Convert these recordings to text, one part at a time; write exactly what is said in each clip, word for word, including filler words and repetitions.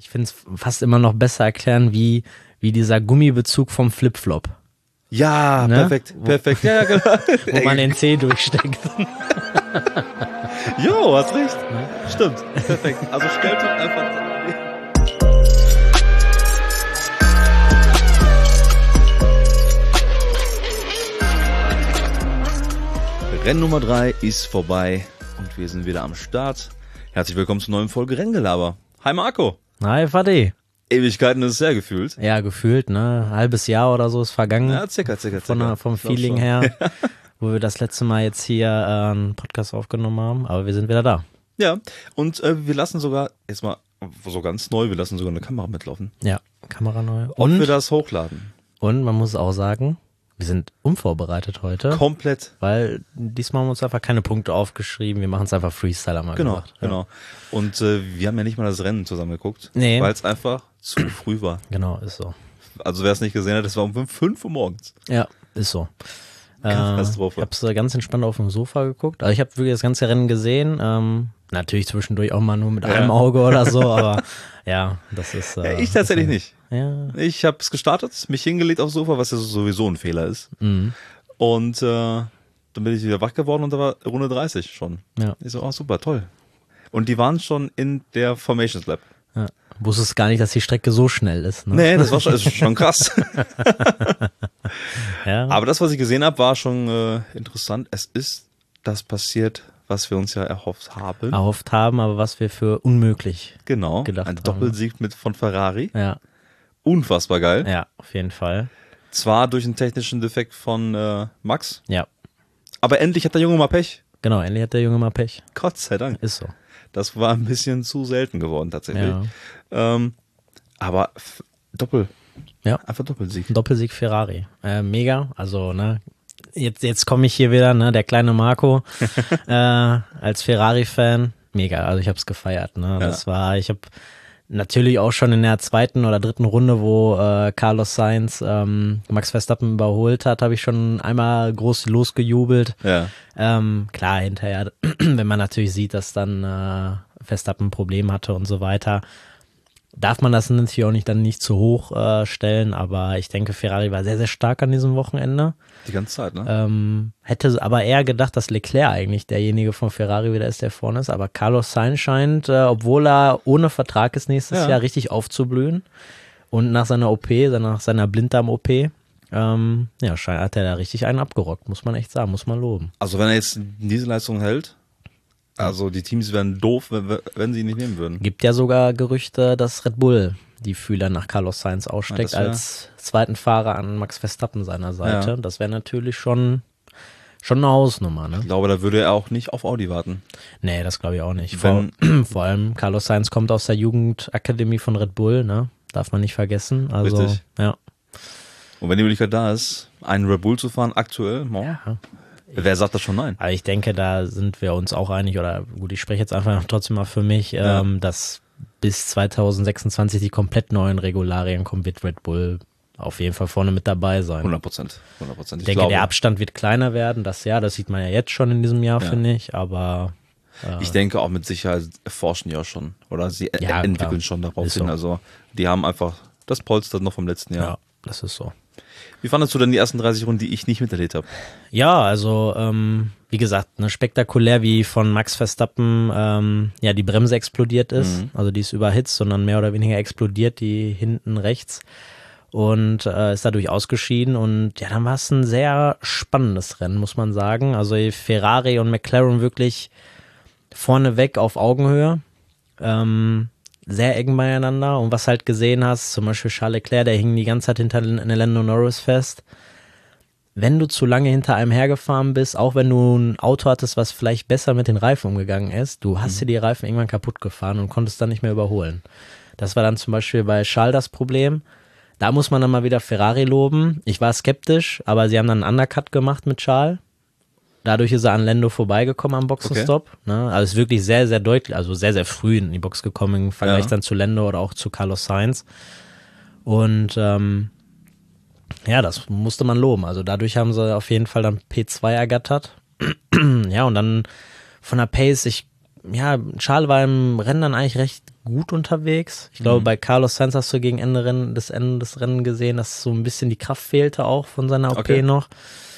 ich finde es fast immer noch besser erklären, wie, wie dieser Gummibezug vom Flipflop. Ja, Ne? perfekt, perfekt. Ja, ja, genau. Wo man den Zeh durchsteckt. Jo, hast recht. Stimmt, perfekt. Also stellt euch einfach... Rennen Nummer drei ist vorbei und wir sind wieder am Start. Herzlich willkommen zur neuen Folge Renngelaber. Hi Marco. Hi Fadi. Ewigkeiten ist es sehr gefühlt. Ja, gefühlt, ne? Ein halbes Jahr oder so ist vergangen. Ja, circa, circa, circa. Von der, vom Feeling her, wo wir das letzte Mal jetzt hier äh, einen Podcast aufgenommen haben. Aber wir sind wieder da. Ja, und äh, wir lassen sogar, jetzt mal so ganz neu, wir lassen sogar eine Kamera mitlaufen. Ja, Kamera neu. Und Und, wir das hochladen. und man muss auch sagen, wir sind unvorbereitet heute. Komplett. Weil diesmal haben wir uns einfach keine Punkte aufgeschrieben. Wir machen es einfach Freestyler mal Genau, gesagt. genau. Und äh, wir haben ja nicht mal das Rennen zusammen geguckt, Nee. weil es einfach zu früh war. Genau, ist so. Also wer es nicht gesehen hat, es war um fünf Uhr morgens. Ja, ist so. Äh, ich Katastrophe. habe es ganz entspannt auf dem Sofa geguckt. Also ich habe wirklich das ganze Rennen gesehen. Ähm, natürlich zwischendurch auch mal nur mit Ja. einem Auge oder so, aber ja, das ist... Äh, Ja, ich tatsächlich nicht. Ja. Ich habe es gestartet, mich hingelegt aufs Sofa, was ja sowieso ein Fehler ist. Mhm. Und äh, dann bin ich wieder wach geworden und da war Runde dreißig schon. Ja. Ich so, oh super, toll. Und die waren schon in der Formations Lab. Ja. Wusstest gar nicht, dass die Strecke so schnell ist. Ne? Nee, das war schon, das ist schon krass. Ja. Aber das, was ich gesehen habe, war schon äh, interessant. Es ist das passiert, was wir uns ja erhofft haben. Erhofft haben, aber was wir für unmöglich Genau, gedacht ein haben. Doppelsieg mit von Ferrari. Ja, Unfassbar geil. ja, auf jeden Fall. Zwar durch einen technischen Defekt von äh, Max, Ja, aber endlich hat der Junge mal Pech. genau, endlich hat der Junge mal Pech. Gott sei Dank. Ist so. Das war ein bisschen zu selten geworden tatsächlich. Ja. Ähm, aber f- Doppel. Ja. Einfach Doppelsieg. Doppelsieg Ferrari. Äh, mega. Also, ne, jetzt, jetzt komme ich hier wieder, ne, der kleine Marco, äh, als Ferrari-Fan. Mega. Also ich habe es gefeiert, ne. Das war, ich habe natürlich auch schon in der zweiten oder dritten Runde, wo äh, Carlos Sainz ähm, Max Verstappen überholt hat, habe ich schon einmal groß losgejubelt. Ja. Ähm, klar, hinterher, wenn man natürlich sieht, dass dann äh, Verstappen ein Problem hatte und so weiter, darf man das natürlich auch nicht dann nicht zu hoch äh, stellen, aber ich denke, Ferrari war sehr, sehr stark an diesem Wochenende. Die ganze Zeit, ne? Ähm, hätte aber eher gedacht, dass Leclerc eigentlich derjenige von Ferrari wieder ist, der vorne ist, aber Carlos Sainz scheint, äh, obwohl er ohne Vertrag ist nächstes Ja. Jahr, richtig aufzublühen und nach seiner O P, nach seiner Blinddarm-O P, ähm, ja, scheint, hat er da richtig einen abgerockt, muss man echt sagen, muss man loben. Also wenn er jetzt diese Leistung hält, also die Teams wären doof, wenn, wenn sie ihn nicht nehmen würden. Gibt ja sogar Gerüchte, dass Red Bull die Fühler nach Carlos Sainz aussteckt, Ja, das wär- als zweiten Fahrer an Max Verstappen seiner Seite. Ja. Das wäre natürlich schon, schon eine Hausnummer, ne? Ich glaube, da würde er auch nicht auf Audi warten. Nee, das glaube ich auch nicht. Vor, Wenn- vor allem Carlos Sainz kommt aus der Jugendakademie von Red Bull, ne? Darf man nicht vergessen. Also, Richtig. ja. Und wenn die Möglichkeit da ist, einen Red Bull zu fahren, aktuell, mo, ja. wer sagt das schon nein? Aber ich denke, da sind wir uns auch einig, oder gut, ich spreche jetzt einfach trotzdem mal für mich, Ja. ähm, dass bis zwanzig sechsundzwanzig die komplett neuen Regularien kommen, wird Red Bull auf jeden Fall vorne mit dabei sein. hundert Prozent. hundert Prozent. Ich denke, der Abstand wird kleiner werden, das Jahr, das sieht man ja jetzt schon in diesem Jahr, Ja. finde ich, aber äh, Ich denke auch mit Sicherheit forschen die auch schon. Oder sie e- Ja, entwickeln klar. schon darauf Ist hin. so. Also die haben einfach das Polster noch vom letzten Jahr. ja, das ist so. Wie fandest du denn die ersten dreißig Runden, die ich nicht miterlebt habe? Ja, also ähm, wie gesagt, ne, spektakulär, wie von Max Verstappen ähm, ja die Bremse explodiert ist. Mhm. Also die ist überhitzt, sondern mehr oder weniger explodiert, die hinten rechts. Und äh, ist dadurch ausgeschieden. Und ja, dann war es ein sehr spannendes Rennen, muss man sagen. Also Ferrari und McLaren wirklich vorneweg auf Augenhöhe. Ähm, sehr eng beieinander. Und was halt gesehen hast, zum Beispiel Charles Leclerc, der hing die ganze Zeit hinter Lando Norris fest. Wenn du zu lange hinter einem hergefahren bist, auch wenn du ein Auto hattest, was vielleicht besser mit den Reifen umgegangen ist, du hast dir die Reifen irgendwann kaputt gefahren und konntest dann nicht mehr überholen. Das war dann zum Beispiel bei Charles das Problem. Da muss man dann mal wieder Ferrari loben. Ich war skeptisch, aber sie haben dann einen Undercut gemacht mit Charles. Dadurch ist er an Lando vorbeigekommen am Boxenstopp. Okay. Ne? Also ist wirklich sehr, sehr deutlich, also sehr, sehr früh in die Box gekommen im Vergleich Ja. dann zu Lando oder auch zu Carlos Sainz. Und ähm, ja, das musste man loben. Also dadurch haben sie auf jeden Fall dann P zwei ergattert. Ja, und dann von der Pace, ich ja, Charles war im Rennen dann eigentlich recht gut unterwegs. Ich glaube, mhm. bei Carlos Sainz hast du gegen Ende Rennen, das Ende des Rennens gesehen, dass so ein bisschen die Kraft fehlte auch von seiner O P okay. noch.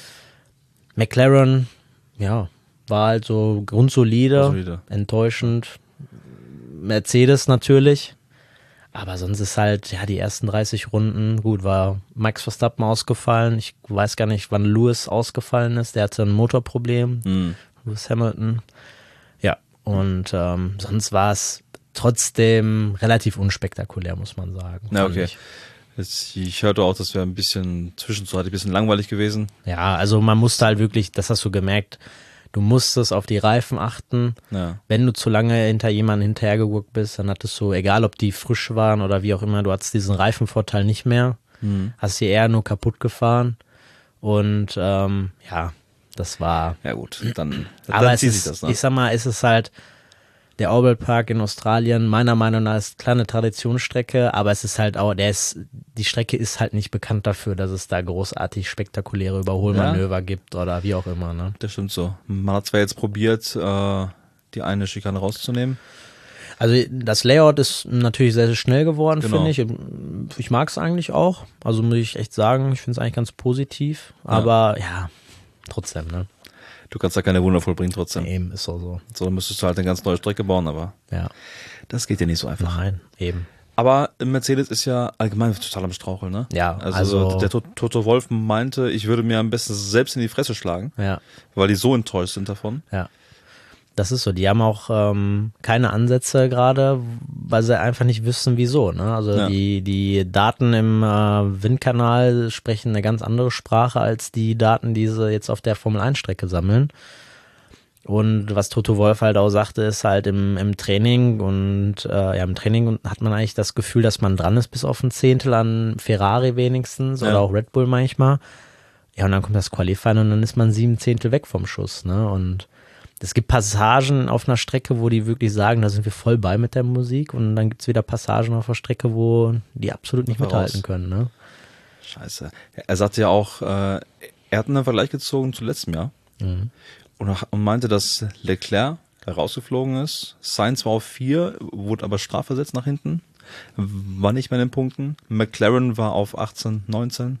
McLaren, ja, war halt so grundsolide, solide. Enttäuschend. Mercedes natürlich. Aber sonst ist halt, ja, die ersten dreißig Runden, gut, war Max Verstappen ausgefallen. Ich weiß gar nicht, wann Lewis ausgefallen ist. Der hatte ein Motorproblem. Mhm. Lewis Hamilton. Ja, und ähm, sonst war es trotzdem relativ unspektakulär, muss man sagen. Ja, okay. Ich. Jetzt, ich hörte auch, das wäre ein bisschen zwischenzeitlich ein bisschen langweilig gewesen. Ja, also man musste halt wirklich, das hast du gemerkt, du musstest auf die Reifen achten. Ja. Wenn du zu lange hinter jemandem hinterhergeguckt bist, dann hattest du, egal ob die frisch waren oder wie auch immer, du hattest diesen Reifenvorteil nicht mehr. Mhm. Hast sie eher nur kaputt gefahren. Und ähm, ja, das war... Ja gut, dann, aber dann es zieht ist, sich das. Ne? Ich sag mal, es ist halt... Der Albert Park in Australien, meiner Meinung nach, ist eine kleine Traditionsstrecke, aber es ist halt auch, der ist, die Strecke ist halt nicht bekannt dafür, dass es da großartig spektakuläre Überholmanöver ja. gibt oder wie auch immer. Ne? Das stimmt so. Man hat zwar jetzt probiert, äh, die eine Schikane rauszunehmen. Also das Layout ist natürlich sehr, sehr schnell geworden, genau. finde ich. Ich mag es eigentlich auch. Also muss ich echt sagen, ich finde es eigentlich ganz positiv. Aber ja, ja trotzdem, ne? Du kannst da keine Wunder vollbringen trotzdem. Eben, ist auch so. So, dann müsstest du halt eine ganz neue Strecke bauen, aber ja. das geht ja nicht so einfach. Nein, eben. Aber Mercedes ist ja allgemein total am Straucheln, ne? Ja, also, also der Toto Wolff meinte, ich würde mir am besten selbst in die Fresse schlagen, ja. weil die so enttäuscht sind davon. Ja. Das ist so, die haben auch ähm, keine Ansätze gerade, weil sie einfach nicht wissen, wieso. Ne? Also ja. die, die Daten im äh, Windkanal sprechen eine ganz andere Sprache als die Daten, die sie jetzt auf der Formel eins Strecke sammeln. Und was Toto Wolff halt auch sagte, ist halt im, im Training und äh, ja, im Training hat man eigentlich das Gefühl, dass man dran ist bis auf ein Zehntel an Ferrari wenigstens ja. oder auch Red Bull manchmal. Ja, und dann kommt das Qualifying und dann ist man sieben Zehntel weg vom Schuss, ne? Und es gibt Passagen auf einer Strecke, wo die wirklich sagen, da sind wir voll bei mit der Musik und dann gibt es wieder Passagen auf der Strecke, wo die absolut nicht mithalten können. Ne? Scheiße. Er sagte ja auch, äh, er hat einen Vergleich gezogen zu letztem Jahr mhm. und, und meinte, dass Leclerc rausgeflogen ist. Sainz war auf vier, wurde aber strafversetzt nach hinten, war nicht mehr in den Punkten. McLaren war auf achtzehn, neunzehn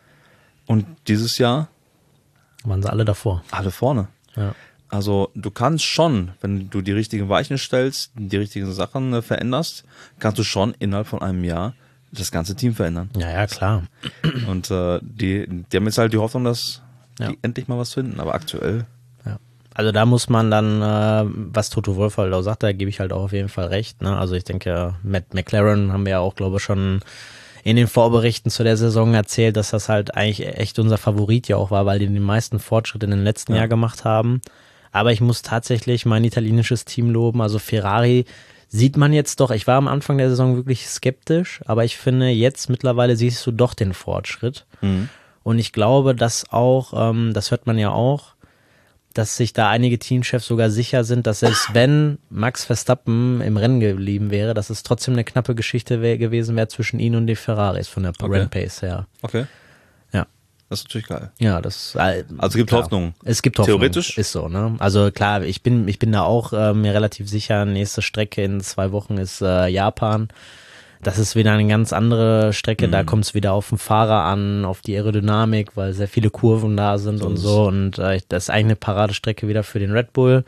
und dieses Jahr waren sie alle davor. Alle vorne. Ja. Also du kannst schon, wenn du die richtigen Weichen stellst, die richtigen Sachen äh, veränderst, kannst du schon innerhalb von einem Jahr das ganze Team verändern. Ja, ja, klar. Und äh, die, die haben jetzt halt die Hoffnung, dass ja. die endlich mal was finden, aber aktuell... Ja. Also da muss man dann, äh, was Toto Wolff halt auch sagt, da gebe ich halt auch auf jeden Fall recht. Ne? Also ich denke, Matt McLaren haben wir ja auch, glaube ich, schon in den Vorberichten zu der Saison erzählt, dass das halt eigentlich echt unser Favorit ja auch war, weil die den meisten Fortschritt in den letzten ja. Jahr gemacht haben. Aber ich muss tatsächlich mein italienisches Team loben. Also Ferrari sieht man jetzt doch, ich war am Anfang der Saison wirklich skeptisch, aber ich finde, jetzt mittlerweile siehst du doch den Fortschritt. Mhm. Und ich glaube, dass auch, ähm, das hört man ja auch, dass sich da einige Teamchefs sogar sicher sind, dass selbst wenn Max Verstappen im Rennen geblieben wäre, dass es trotzdem eine knappe Geschichte wär, gewesen wäre zwischen ihnen und den Ferraris von der okay. Rennpace her. Okay. Ja. Das ist natürlich geil. Ja, das äh, also es gibt klar. Hoffnung. Es gibt Hoffnung. Theoretisch ist so, ne? Also klar, ich bin ich bin da auch äh, mir relativ sicher. Nächste Strecke in zwei Wochen ist äh, Japan. Das ist wieder eine ganz andere Strecke. Mhm. Da kommt es wieder auf den Fahrer an, auf die Aerodynamik, weil sehr viele Kurven da sind so und so. Und äh, das ist eigentlich eine Paradestrecke wieder für den Red Bull.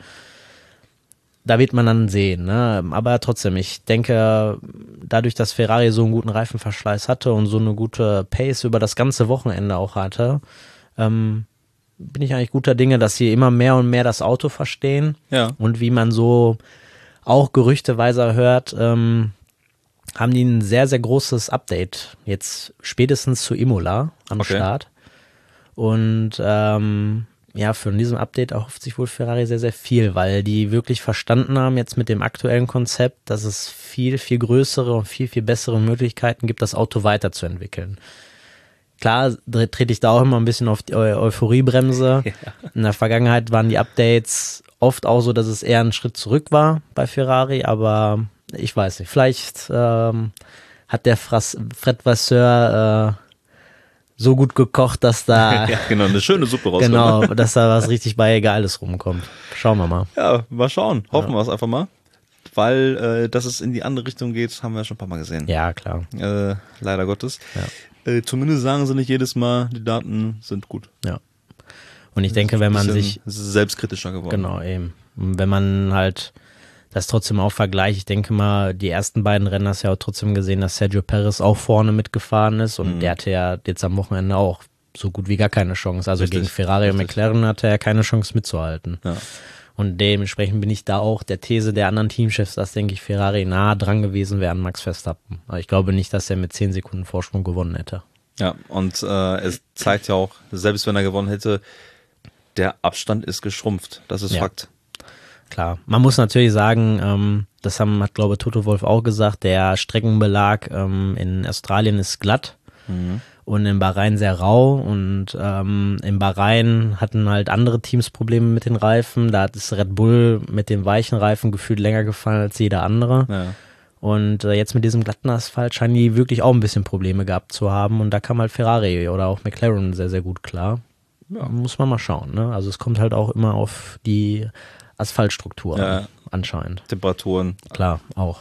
Da wird man dann sehen, ne? Aber trotzdem, ich denke, dadurch, dass Ferrari so einen guten Reifenverschleiß hatte und so eine gute Pace über das ganze Wochenende auch hatte, ähm, bin ich eigentlich guter Dinge, dass sie immer mehr und mehr das Auto verstehen. Ja. Und wie man so auch gerüchteweise hört, ähm, haben die ein sehr, sehr großes Update jetzt spätestens zu Imola am okay. Start. Und ähm, ja, von diesem Update erhofft sich wohl Ferrari sehr, sehr viel, weil die wirklich verstanden haben jetzt mit dem aktuellen Konzept, dass es viel, viel größere und viel, viel bessere Möglichkeiten gibt, das Auto weiterzuentwickeln. Klar trete ich da auch immer ein bisschen auf die Eu- Euphoriebremse. Ja. In der Vergangenheit waren die Updates oft auch so, dass es eher ein Schritt zurück war bei Ferrari, aber ich weiß nicht, vielleicht ähm, hat der Fras- Fred Vasseur äh, so gut gekocht, dass da ja, genau, eine schöne Suppe rauskommt. genau, dass da was richtig bei Geiles rumkommt. Schauen wir mal. Ja, mal schauen. Hoffen Ja. wir es einfach mal. Weil, äh, dass es in die andere Richtung geht, haben wir schon ein paar Mal gesehen. Ja, klar. Äh, leider Gottes. Ja. Äh, zumindest sagen sie nicht jedes Mal, die Daten sind gut. Ja. Und ich denke, wenn man Bisschen sich selbstkritischer geworden. genau eben, und wenn man halt das trotzdem auch vergleicht, ich denke mal, die ersten beiden Rennen hast du ja auch trotzdem gesehen, dass Sergio Perez auch vorne mitgefahren ist und Mhm. der hatte ja jetzt am Wochenende auch so gut wie gar keine Chance. Also Richtig, gegen Ferrari und richtig. McLaren hatte er keine Chance mitzuhalten. Ja. Und dementsprechend bin ich da auch der These der anderen Teamchefs, dass, denke ich, Ferrari nah dran gewesen wäre an Max Verstappen. Aber ich glaube nicht, dass er mit zehn Sekunden Vorsprung gewonnen hätte. Ja, und äh, es zeigt ja auch, selbst wenn er gewonnen hätte, der Abstand ist geschrumpft. Das ist Ja. Fakt. Klar, man muss natürlich sagen, ähm, das haben, hat glaube ich Toto Wolff auch gesagt, der Streckenbelag ähm, in Australien ist glatt Mhm. und in Bahrain sehr rau und ähm, in Bahrain hatten halt andere Teams Probleme mit den Reifen, da hat es Red Bull mit dem weichen Reifen gefühlt länger gefallen als jeder andere Ja. und äh, jetzt mit diesem glatten Asphalt scheinen die wirklich auch ein bisschen Probleme gehabt zu haben und da kam halt Ferrari oder auch McLaren sehr, sehr gut klar. Ja. Muss man mal schauen, ne? Also es kommt halt auch immer auf die Asphaltstruktur Ja. an, anscheinend. Temperaturen. Klar, auch.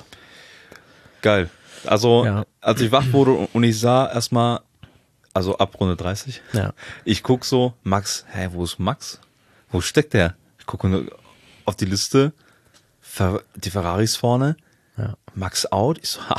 Geil. Also, Ja. als ich wach wurde und ich sah erstmal, also ab Runde dreißig, Ja. ich guck so, Max, hä, wo ist Max? Wo steckt der? Ich gucke nur auf die Liste, Fer die Ferraris vorne, Ja. Max out. Ich so, ha.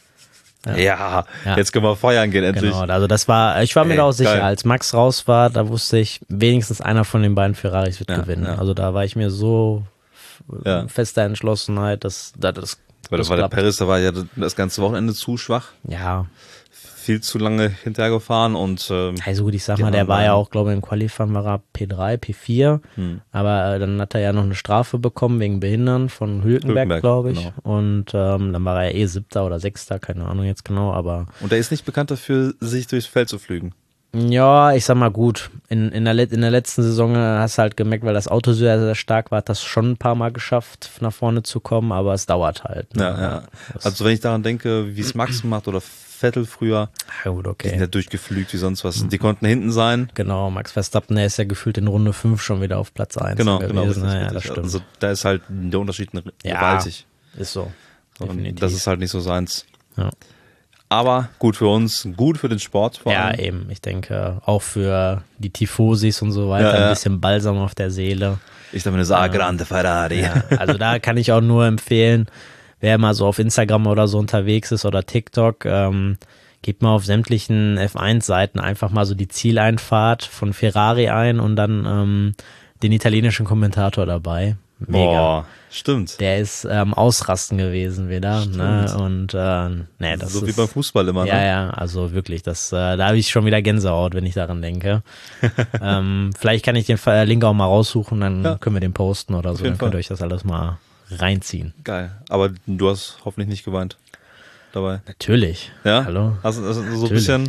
Ja. Ja, Ja. jetzt können wir feiern gehen, endlich. Genau, also das war, ich war mir Ey, da auch sicher, geil. als Max raus war, da wusste ich, wenigstens einer von den beiden Ferraris wird Ja, gewinnen. ja. Also da war ich mir so Ja. fester Entschlossenheit, dass, dass das, Weil das das war der klappt. Perez, da war ja das ganze Wochenende zu schwach, Ja, viel zu lange hinterhergefahren und ähm, also gut, ich sag Die mal, der anderen war ja beiden. auch, glaube ich, im Qualifying war er P drei, P vier, Hm. aber äh, dann hat er ja noch eine Strafe bekommen wegen Behindern von Hülkenberg, Hülkenberg, glaube ich. genau. Und ähm, dann war er ja eh Siebter oder Sechster, keine Ahnung jetzt genau, aber und der ist nicht bekannt dafür, sich durchs Feld zu flügen. ja, ich sag mal gut, in, in, der, Let- in der letzten Saison äh, hast du halt gemerkt, weil das Auto sehr, sehr stark war, hat das schon ein paar Mal geschafft, nach vorne zu kommen, aber es dauert halt. Ne? Ja, ja. Das- Also wenn ich daran denke, wie es Max macht oder Vettel früher, ja, gut, die sind okay. ja durchgeflügt wie sonst was. Die konnten hinten sein. Genau, Max Verstappen, der ist ja gefühlt in Runde fünf schon wieder auf Platz eins Genau, gewesen. genau. Richtig, Ja, ja, richtig. das stimmt. Also da ist halt der Unterschied Ja, gewaltig. ist so. Und Definitiv. das ist halt nicht so seins. Ja. Aber gut für uns, gut für den Sport vor Ja, allem. eben. Ich denke, auch für die Tifosis und so weiter, Ja, ja. ein bisschen Balsam auf der Seele. Ich damit sage, grande Ferrari. Ja, also da kann ich auch nur empfehlen, wer mal so auf Instagram oder so unterwegs ist oder TikTok, ähm, gebt mal auf sämtlichen F eins Seiten einfach mal so die Zieleinfahrt von Ferrari ein und dann ähm, den italienischen Kommentator dabei. Mega. Boah, stimmt. Der ist ähm, Ausrasten gewesen wieder. Ne? Und äh, nee, das so ist, wie beim Fußball immer, ja, ne? ja, also wirklich, das, äh, da habe ich schon wieder Gänsehaut, wenn ich daran denke. ähm, vielleicht kann ich den Ver- Link auch mal raussuchen, dann Ja. können wir den posten oder so, jeden dann könnt Fall. ihr euch das alles mal reinziehen. Geil. Aber du hast hoffentlich nicht geweint dabei. Natürlich. Ja? Hallo. Also, also so ein Natürlich. bisschen.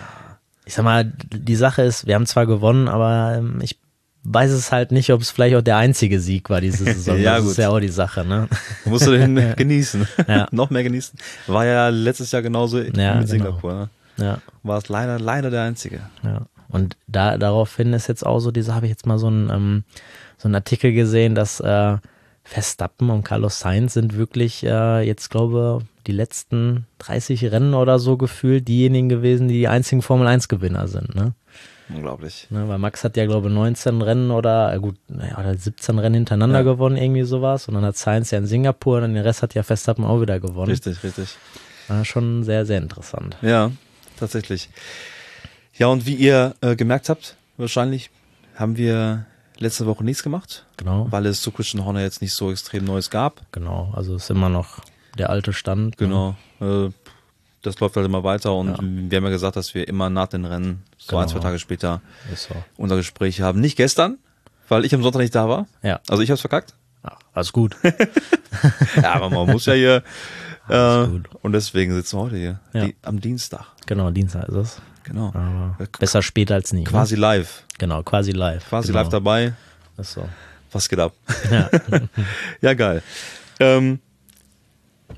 Ich sag mal, die Sache ist, wir haben zwar gewonnen, aber ähm, ich weiß es halt nicht, ob es vielleicht auch der einzige Sieg war diese Saison. Ja, das gut. ist ja auch die Sache, ne? Musst du den genießen. Ja. Noch mehr genießen. War ja letztes Jahr genauso Ja, mit genau. Singapur. Ne? Ja. War es leider, leider der einzige. Ja. Und da daraufhin ist jetzt auch so, diese habe ich jetzt mal so einen ähm, so einen Artikel gesehen, dass äh, Verstappen und Carlos Sainz sind wirklich äh, jetzt, glaube die letzten dreißig Rennen oder so gefühlt diejenigen gewesen, die die einzigen Formel eins Gewinner sind, ne? Unglaublich. Ne, weil Max hat ja, glaube ich, neunzehn Rennen oder äh, gut, naja, oder siebzehn Rennen hintereinander Ja. gewonnen, irgendwie sowas. Und dann hat Sainz ja in Singapur und dann den Rest hat ja Verstappen auch wieder gewonnen. Richtig, richtig. War schon sehr, sehr interessant. Ja, tatsächlich. Ja, und wie ihr äh, gemerkt habt, wahrscheinlich haben wir letzte Woche nichts gemacht, Genau, weil es zu Christian Horner jetzt nicht so extrem Neues gab. genau. Also ist immer noch der alte Stand. Ne? Genau. Äh, das läuft halt immer weiter und Ja. wir haben ja gesagt, dass wir immer nach den Rennen, so Genau. ein, zwei Tage später, Ist so. unser Gespräch haben. Nicht gestern, weil ich am Sonntag nicht da war. Ja, Also ich hab's verkackt. ach, alles gut. Ja, aber man muss ja hier. Alles Äh, gut. und deswegen sitzen wir heute hier. Ja. Die, am Dienstag. Genau, Dienstag ist es. Genau. Aber Äh, besser spät als nie. Quasi Ne? live. Genau, quasi live. Quasi genau. live dabei. Ist so. Was geht ab? Ja. Ja, geil. Ähm,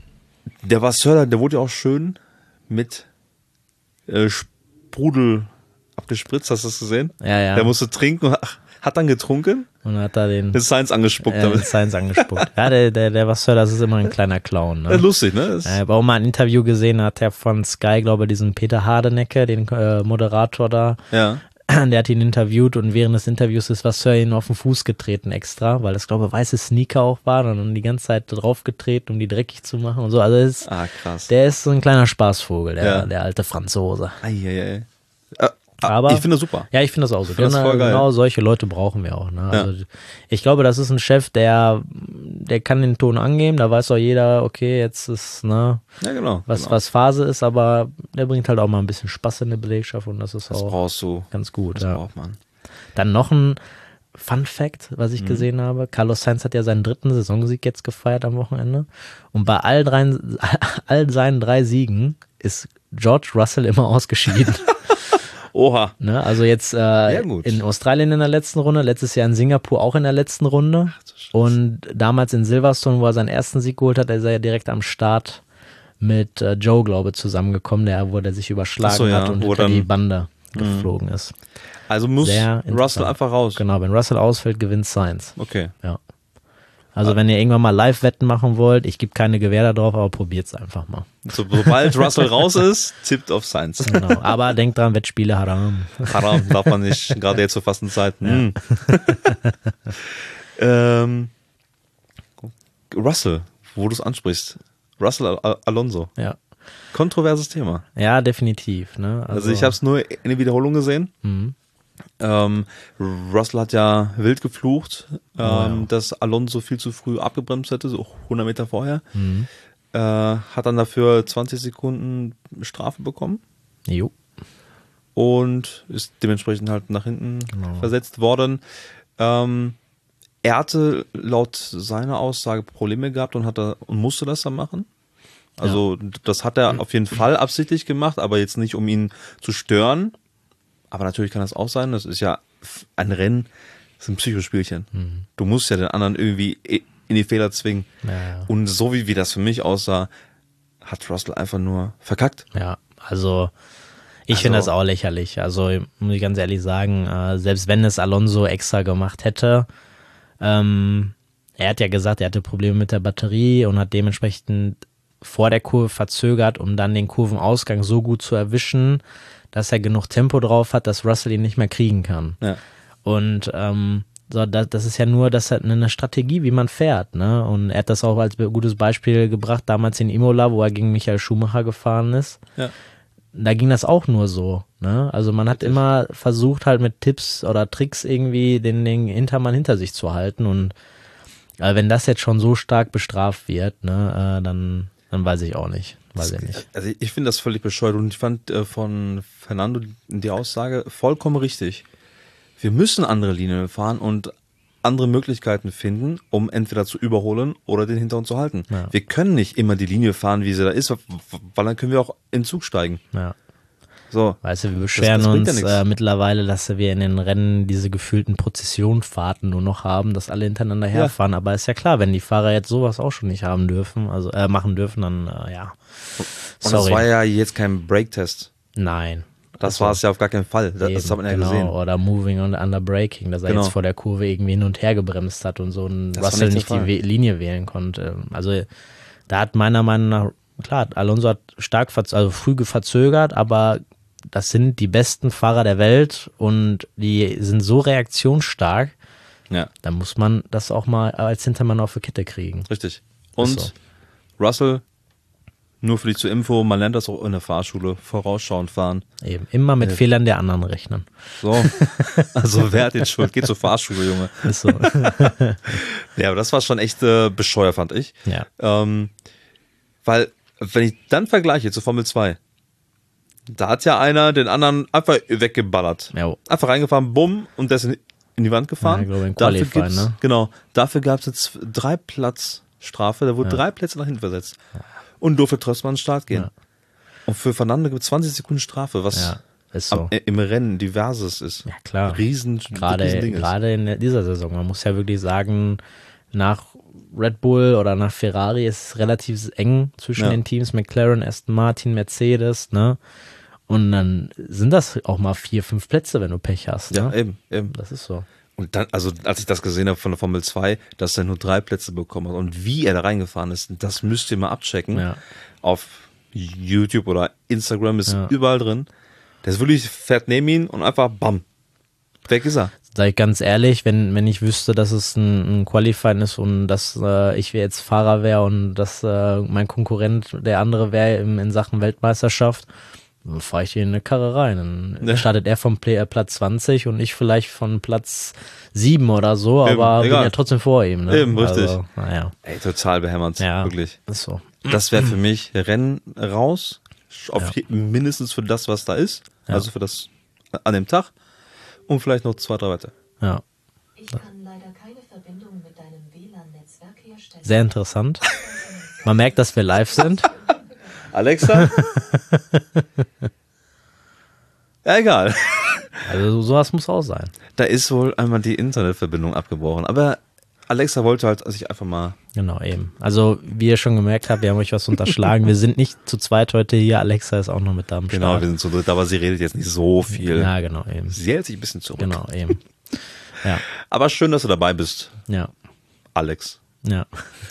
der Vasseur, der wurde ja auch schön mit äh, Sprudel abgespritzt, hast du das gesehen? Ja, ja. Der musste trinken und hat dann getrunken. Und hat da den, den Sainz angespuckt. äh, damit. den Sainz angespuckt. Ja, der, der, der Vasseur, das ist immer ein kleiner Clown. Ne? Ja, lustig, ne? Das Ich habe auch mal ein Interview gesehen, hat er von Sky, glaube ich, diesen Peter Hardenecke, den äh, Moderator da, ja. der hat ihn interviewt und während des Interviews ist Vasseur ihn auf den Fuß getreten extra, weil das, glaube ich, weiße Sneaker auch waren und dann die ganze Zeit drauf getreten, um die dreckig zu machen und so. Also das ist, Ah, krass. der ist so ein kleiner Spaßvogel, der, Ja. der alte Franzose. Eieiei. Äh, Aber ich finde das super. Ja, ich finde das auch so. Ich find das Genau, voll geil. genau solche Leute brauchen wir auch. Ne? Also ich glaube, das ist ein Chef, der, der kann den Ton angeben, da weiß auch jeder, okay, jetzt ist, ne, Ja, genau. was, genau. was Phase ist, aber der bringt halt auch mal ein bisschen Spaß in der Belegschaft und das ist Das auch brauchst du. ganz gut. Das Ja. braucht man. Dann noch ein Fun Fact, was Mhm. ich gesehen habe. Carlos Sainz hat ja seinen dritten Saisonsieg jetzt gefeiert am Wochenende. Und bei all, drei, all seinen drei Siegen ist George Russell immer ausgeschieden. Oha. Ne? Also jetzt äh, gut. in Australien in der letzten Runde, letztes Jahr in Singapur auch in der letzten Runde. Und damals in Silverstone, wo er seinen ersten Sieg geholt hat, ist er ja direkt am Start mit äh, Joe, glaube ich, zusammengekommen, der, wo der sich überschlagen Ach so, ja, hat und wo hinter dann- die Bande geflogen ist. Also muss Sehr Russell interessant. einfach raus. Genau, wenn Russell ausfällt, gewinnt Sainz. Okay. Ja. Also wenn ihr irgendwann mal Live-Wetten machen wollt, ich gebe keine Gewähr da drauf, aber probiert's einfach mal. So, sobald Russell raus ist, tippt auf Sainz. Genau. Aber denkt dran, Wettspiele haram. Haram darf man nicht, gerade jetzt zur Fastenzeit. Hm. ähm, Russell, wo du es ansprichst. Russell Al Al Alonso. Ja. Kontroverses Thema. Ja, definitiv. Ne? Also, ich habe es nur in der Wiederholung gesehen. Mhm. Ähm, Russell hat ja wild geflucht, ähm, ja. dass Alonso viel zu früh abgebremst hätte, so hundert Meter vorher. Mhm. Äh, hat dann dafür zwanzig Sekunden Strafe bekommen Jo. und ist dementsprechend halt nach hinten Genau. versetzt worden. Ähm, er hatte laut seiner Aussage Probleme gehabt und, hat er, und musste das dann machen. Also das hat er auf jeden Fall absichtlich gemacht, aber jetzt nicht, um ihn zu stören. Aber natürlich kann das auch sein. Das ist ja ein Rennen, das ist ein Psychospielchen. Mhm. Du musst ja den anderen irgendwie in die Fehler zwingen. Ja, ja. Und so wie, wie das für mich aussah, hat Russell einfach nur verkackt. Ja, also ich Also- finde das auch lächerlich. Also muss ich ganz ehrlich sagen, äh, selbst wenn es Alonso extra gemacht hätte, ähm, er hat ja gesagt, er hatte Probleme mit der Batterie und hat dementsprechend vor der Kurve verzögert, um dann den Kurvenausgang so gut zu erwischen, dass er genug Tempo drauf hat, dass Russell ihn nicht mehr kriegen kann. Ja. Und ähm, so, das, das ist ja nur das hat eine Strategie, wie man fährt, ne? Und er hat das auch als gutes Beispiel gebracht, damals in Imola, wo er gegen Michael Schumacher gefahren ist. Ja. Da ging das auch nur so, ne? Also man hat Richtig. immer versucht halt mit Tipps oder Tricks irgendwie den, den Hintermann hinter sich zu halten und äh, wenn das jetzt schon so stark bestraft wird, ne, äh, dann, dann weiß ich auch nicht. Weiß ich nicht. Also ich finde das völlig bescheuert und ich fand äh, von Fernando die Aussage vollkommen richtig. Wir müssen andere Linien fahren und andere Möglichkeiten finden, um entweder zu überholen oder den hinter uns zu halten. Ja. Wir können nicht immer die Linie fahren, wie sie da ist, weil dann können wir auch in den Zug steigen. Ja. So. Weißt du, wir beschweren das bringt ja uns nichts. äh, mittlerweile, dass wir in den Rennen diese gefühlten Prozessionfahrten nur noch haben, dass alle hintereinander Ja. herfahren. Aber ist ja klar, wenn die Fahrer jetzt sowas auch schon nicht haben dürfen, also äh, machen dürfen, dann äh, ja. Und das war ja jetzt kein Break-Test. Nein. Das Also, war es ja auf gar keinen Fall. Das, das eben, hat man ja genau. gesehen. Oder Moving und Under Braking, dass er Genau. jetzt vor der Kurve irgendwie hin und her gebremst hat und so ein Das war Russell nicht nicht der die Fall. We Linie wählen konnte. Also da hat meiner Meinung nach, klar, Alonso hat stark, verz- also früh verzögert, aber das sind die besten Fahrer der Welt und die sind so reaktionsstark, Ja, da muss man das auch mal als Hintermann auf die Kette kriegen. richtig. Und so. Russell, nur für dich zur Info, man lernt das auch in der Fahrschule, vorausschauend fahren. Eben, immer mit Äh. Fehlern der anderen rechnen. So, also wer hat jetzt Schuld? Geh zur Fahrschule, Junge. Ist so. Ja, aber das war schon echt äh, bescheuert, fand ich. Ja. Ähm, weil, wenn ich dann vergleiche zu Formel zwei, da hat ja einer den anderen einfach weggeballert. Jo. Einfach reingefahren, bumm, und der ist in, in die Wand gefahren. Ja, ich glaube, in dafür Qualifying, gibt's, ne? Genau, dafür gab es jetzt drei Platz Strafe, da wurden Ja. drei Plätze nach hinten versetzt. Und durfte trotzdem an den Start gehen. Ja. Und für Fernando gibt es zwanzig Sekunden Strafe, was Ja, ist so. am, im Rennen diverses ist. Ja, klar. Riesen, Gerade, Riesending ist. gerade in dieser Saison. Man muss ja wirklich sagen, nach Red Bull oder nach Ferrari ist es relativ eng zwischen Ja. den Teams. McLaren, Aston Martin, Mercedes, ne? Und dann sind das auch mal vier, fünf Plätze, wenn du Pech hast. Ja, ne? eben, eben. Das ist so. Und dann, also als ich das gesehen habe von der Formel zwei, dass er nur drei Plätze bekommen hat und wie er da reingefahren ist, das müsst ihr mal abchecken. Ja. Auf YouTube oder Instagram ist Ja. überall drin. Der ist wirklich, fährt neben ihn und einfach bam, weg ist er. Sag ich ganz ehrlich, wenn, wenn ich wüsste, dass es ein, ein Qualifying ist und dass äh, ich jetzt Fahrer wäre und dass äh, mein Konkurrent der andere wäre in, in Sachen Weltmeisterschaft, dann fahre ich hier in eine Karre rein. Dann Ja. startet er vom Play, äh, Platz zwanzig und ich vielleicht von Platz sieben oder so, Eben, aber bin egal. ja trotzdem vor ihm. Ne? Eben, richtig. Also, naja, Ey, total behämmert, ja, wirklich. ist so. Das wäre für mich Rennen raus, auf Ja. je- mindestens für das, was da ist, Ja. also für das an dem Tag und vielleicht noch zwei, drei weiter. Ja, Ich kann leider keine Verbindung mit deinem W L A N-Netzwerk herstellen. sehr interessant. Man merkt, dass wir live sind. Alexa? Ja, egal. Also sowas muss auch sein. Da ist wohl einmal die Internetverbindung abgebrochen. Aber Alexa wollte halt sich einfach mal. Genau, eben. Also, wie ihr schon gemerkt habt, wir haben euch was unterschlagen. Wir sind nicht zu zweit heute hier. Alexa ist auch noch mit da am Genau, Start. wir sind zu dritt, aber sie redet jetzt nicht so viel. Ja, genau, eben. Sie hält sich ein bisschen zurück. Genau, eben. Ja, Aber schön, dass du dabei bist, ja, Alex. ja.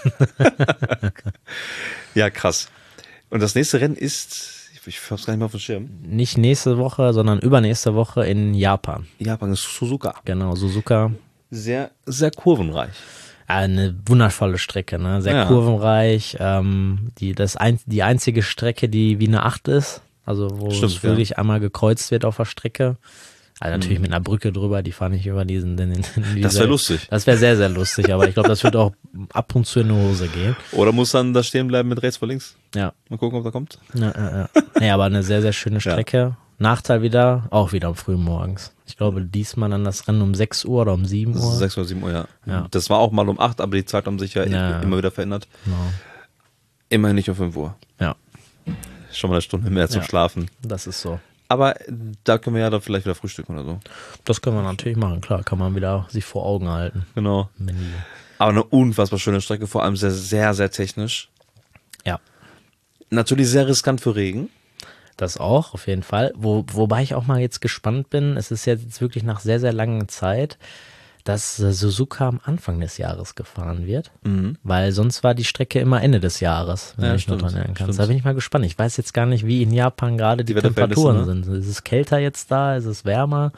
Ja, krass. Und das nächste Rennen ist, ich hab's gar nicht mehr auf dem Schirm. Nicht nächste Woche, sondern übernächste Woche in Japan. Japan ist Suzuka. Genau, Suzuka. Sehr, sehr kurvenreich. Eine wundervolle Strecke, ne? Sehr Ja. kurvenreich. Ähm, die, das ein, die einzige Strecke, die wie eine Acht ist. Also, wo Stimmt, es wirklich einmal gekreuzt wird auf der Strecke. Also natürlich mit einer Brücke drüber, die fahre ich über diesen. Den, den, Mhm. Das wäre lustig. Das wäre sehr, sehr lustig, aber ich glaube, das wird auch ab und zu in die Hose gehen. Oder muss dann da stehen bleiben mit rechts vor links? Ja. Mal gucken, ob da kommt. Ja, ja, ja. Nee, aber eine sehr, sehr schöne Strecke. Nachteil wieder, auch wieder um früh morgens. Ich glaube, diesmal dann das Rennen um sechs Uhr oder um sieben Das ist Uhr. sechs oder sieben Uhr, ja. Ja. Das war auch mal um acht, aber die Zeit haben sich ja, Ja. immer wieder verändert. Genau. Immerhin nicht um fünf Uhr. Ja, Schon mal eine Stunde mehr zum Ja. Schlafen. das ist so. Aber da können wir ja dann vielleicht wieder frühstücken oder so. Das können wir natürlich machen, klar, kann man wieder sich vor Augen halten. Genau. Wenn die, Aber eine unfassbar schöne Strecke, vor allem sehr, sehr, sehr technisch. ja, Natürlich sehr riskant für Regen. das auch, auf jeden Fall. Wo, wobei ich auch mal jetzt gespannt bin, es ist jetzt wirklich nach sehr, sehr langer Zeit, dass äh, Suzuka am Anfang des Jahres gefahren wird, weil sonst war die Strecke immer Ende des Jahres, wenn Ja, du dich noch stimmt, dran erinnern kannst. stimmt. Da bin ich mal gespannt. Ich weiß jetzt gar nicht, wie in Japan gerade die, Die Wetterverhältnisse, Temperaturen ne? sind. Ist es kälter jetzt da? Ist es wärmer?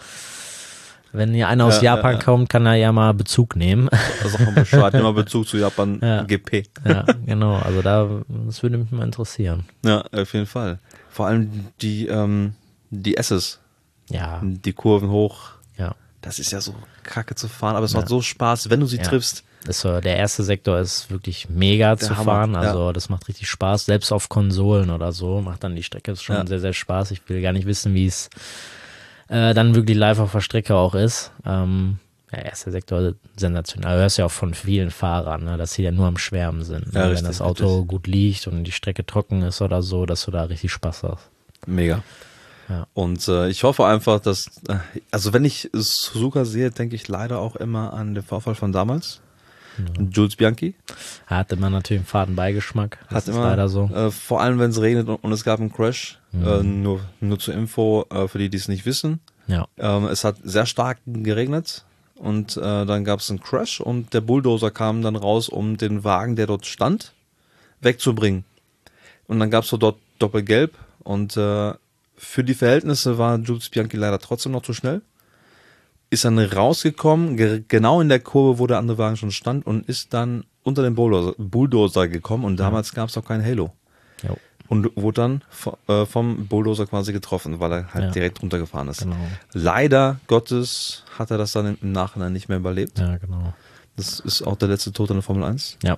Wenn hier einer aus Ja, Japan ja, ja. kommt, kann er ja mal Bezug nehmen. Also auch mal Bescheid, immer Bezug zu Japan Ja. G P. Ja, genau. Also da, das würde mich mal interessieren. Ja, auf jeden Fall. Vor allem die, ähm, die S's, Ja, die Kurven hoch. ja. Das ist ja so kacke zu fahren, aber es macht so Spaß, wenn du sie Ja. triffst. Das, äh, der erste Sektor ist wirklich mega zu Hammer, fahren. ja. Also das macht richtig Spaß. Selbst auf Konsolen oder so macht dann die Strecke schon Ja. sehr, sehr Spaß. Ich will gar nicht wissen, wie es äh, dann wirklich live auf der Strecke auch ist. Ähm, der erste Sektor sensationell. Du hörst ja auch von vielen Fahrern, ne, dass sie ja nur am Schwärmen sind. Ne? Ja, Wenn richtig, das Auto richtig. gut liegt und die Strecke trocken ist oder so, dass du da richtig Spaß hast. Mega. Ja. Und äh, ich hoffe einfach, dass, äh, also wenn ich Suzuka sehe, denke ich leider auch immer an den Vorfall von damals. Jules Bianchi. Hat immer natürlich einen faden Beigeschmack. Das Hat ist immer, leider so. äh, vor allem wenn es regnet und, und es gab einen Crash. Äh, nur, nur zur Info, äh, für die, die es nicht wissen. Ja. Ähm, es hat sehr stark geregnet und äh, dann gab es einen Crash und der Bulldozer kam dann raus, um den Wagen, der dort stand, wegzubringen. Und dann gab es so dort Doppelgelb und äh, für die Verhältnisse war Jules Bianchi leider trotzdem noch zu schnell. Ist dann rausgekommen, ge genau in der Kurve, wo der andere Wagen schon stand und ist dann unter den Bulldozer, Bulldozer gekommen und damals gab es noch kein Halo. Jo. Und wurde dann vo- äh, vom Bulldozer quasi getroffen, weil er halt Ja. direkt runtergefahren ist. Genau. Leider Gottes hat er das dann im Nachhinein nicht mehr überlebt. Ja, genau. Das ist auch der letzte Tod in der Formel eins. Ja.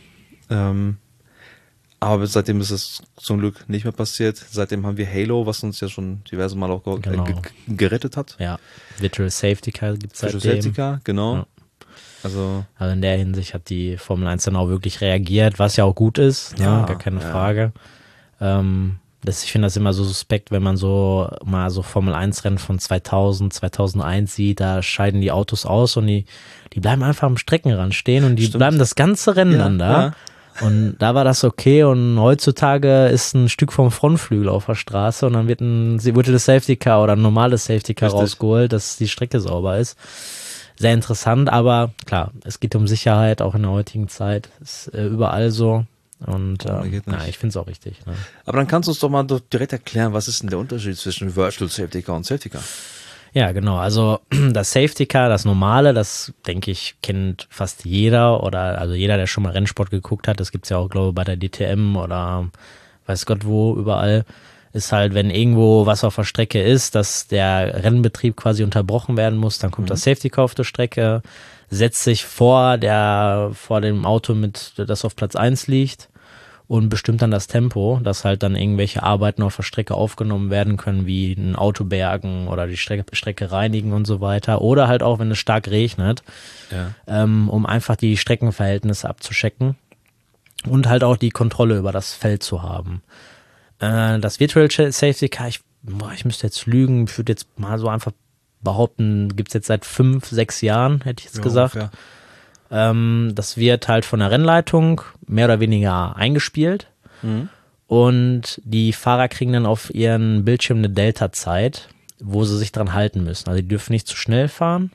Ähm, aber seitdem ist es zum Glück nicht mehr passiert. Seitdem haben wir Halo, was uns ja schon diverse Mal auch ge Genau. ge gerettet hat. Ja. Virtual Safety Car gibt es Visual seitdem. Safety Car, genau. Ja. Also, Also in der Hinsicht hat die Formel eins dann auch wirklich reagiert, was ja auch gut ist, Ja, ne? Gar keine ja. Frage. Ähm, das, ich finde das immer so suspekt, wenn man so mal so Formel eins Rennen von zweitausend, zweitausendeins sieht, da scheiden die Autos aus und die, die bleiben einfach am Streckenrand stehen und die Stimmt. bleiben das ganze Rennen Ja, dann da. ja. Und da war das okay und heutzutage ist ein Stück vom Frontflügel auf der Straße und dann wird ein, sie wurde das Safety Car oder ein normales Safety Car Richtig. rausgeholt, dass die Strecke sauber ist. Sehr interessant, aber klar, es geht um Sicherheit, auch in der heutigen Zeit. Ist äh, überall so. Und Oh, ähm, geht nicht. ja, ich finde es auch richtig. Ne? Aber dann kannst du uns doch mal doch direkt erklären, was ist denn der Unterschied zwischen Virtual Safety Car und Safety Car? Ja, genau. Also das Safety Car, das normale, das denke ich, kennt fast jeder oder also jeder, der schon mal Rennsport geguckt hat. Das gibt's ja auch, glaube ich, bei der D T M oder weiß Gott wo, überall. Ist halt, wenn irgendwo was auf der Strecke ist, dass der Rennbetrieb quasi unterbrochen werden muss, dann kommt Mhm. das Safety Car auf die Strecke, setzt sich vor der, vor dem Auto mit, das auf Platz eins liegt und bestimmt dann das Tempo, dass halt dann irgendwelche Arbeiten auf der Strecke aufgenommen werden können, wie ein Auto bergen oder die Strecke, Strecke reinigen und so weiter. Oder halt auch, wenn es stark regnet, Ja. ähm, um einfach die Streckenverhältnisse abzuchecken und halt auch die Kontrolle über das Feld zu haben. Äh, das Virtual Safety Car, ich, boah, ich müsste jetzt lügen, ich würde jetzt mal so einfach behaupten, gibt's jetzt seit fünf, sechs Jahren, hätte ich jetzt Ja, gesagt. ungefähr. Ähm, das wird halt von der Rennleitung mehr oder weniger eingespielt Mhm. und die Fahrer kriegen dann auf ihren Bildschirm eine Delta-Zeit, wo sie sich dran halten müssen. Also die dürfen nicht zu schnell fahren.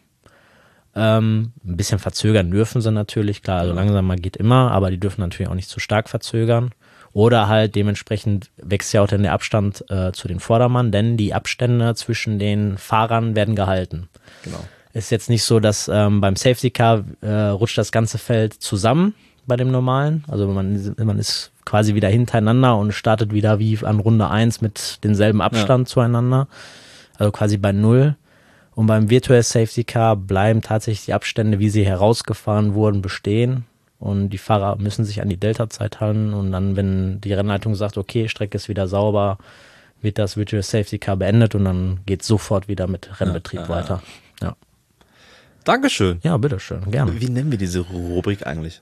Ähm, ein bisschen verzögern dürfen sie natürlich, klar, also langsamer geht immer, aber die dürfen natürlich auch nicht zu stark verzögern. Oder halt dementsprechend wächst ja auch dann der Abstand äh, zu den Vordermann, denn die Abstände zwischen den Fahrern werden gehalten. Genau. Ist jetzt nicht so, dass ähm, beim Safety Car äh, rutscht das ganze Feld zusammen bei dem normalen. Also man, man ist quasi wieder hintereinander und startet wieder wie an Runde eins mit demselben Abstand Ja. zueinander. Also quasi bei Null. Und beim Virtual Safety Car bleiben tatsächlich die Abstände, wie sie herausgefahren wurden, bestehen. Und die Fahrer müssen sich an die Delta-Zeit halten. Und dann, wenn die Rennleitung sagt, okay, Strecke ist wieder sauber, wird das Virtual Safety Car beendet und dann geht sofort wieder mit Rennbetrieb Ja, ja, weiter. Ja. Dankeschön. Ja, bitteschön, gerne. Wie nennen wir diese Rubrik eigentlich?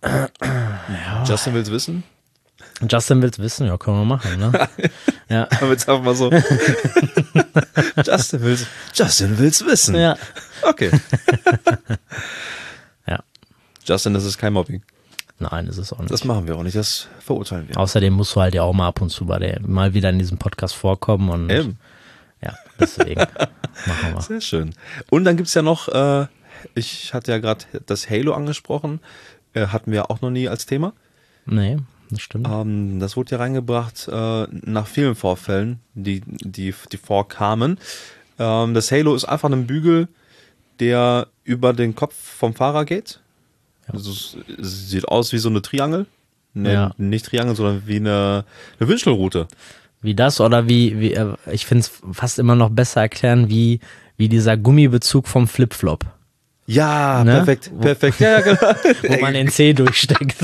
Justin will's wissen? Justin will's wissen, ja, können wir machen, ne? Ja. Haben wir jetzt einfach mal so. Justin will's, Justin will's wissen. Ja. Okay. Ja. Justin, das ist kein Mobbing. Nein, ist es auch nicht. Das machen wir auch nicht, das verurteilen wir. Außerdem musst du halt ja auch mal ab und zu bei der, mal wieder in diesem Podcast vorkommen und Eben. ja, deswegen machen wir. Sehr schön. Und dann gibt's ja noch, äh, ich hatte ja gerade das Halo angesprochen, äh, hatten wir auch noch nie als Thema. Nee, das stimmt. Ähm, das wurde ja reingebracht äh, nach vielen Vorfällen, die, die, die vorkamen. Ähm, das Halo ist einfach ein Bügel, der über den Kopf vom Fahrer geht. Also es, es sieht aus wie so eine Triangel. Ne, Ja. Nicht Triangel, sondern wie eine, eine Wünschelrute. Wie das oder wie, wie äh, ich finde es fast immer noch besser erklären, wie, wie dieser Gummibezug vom Flipflop, Ja, Ne? perfekt, Wo- perfekt. Ja, ja, genau. wo man den C durchsteckt.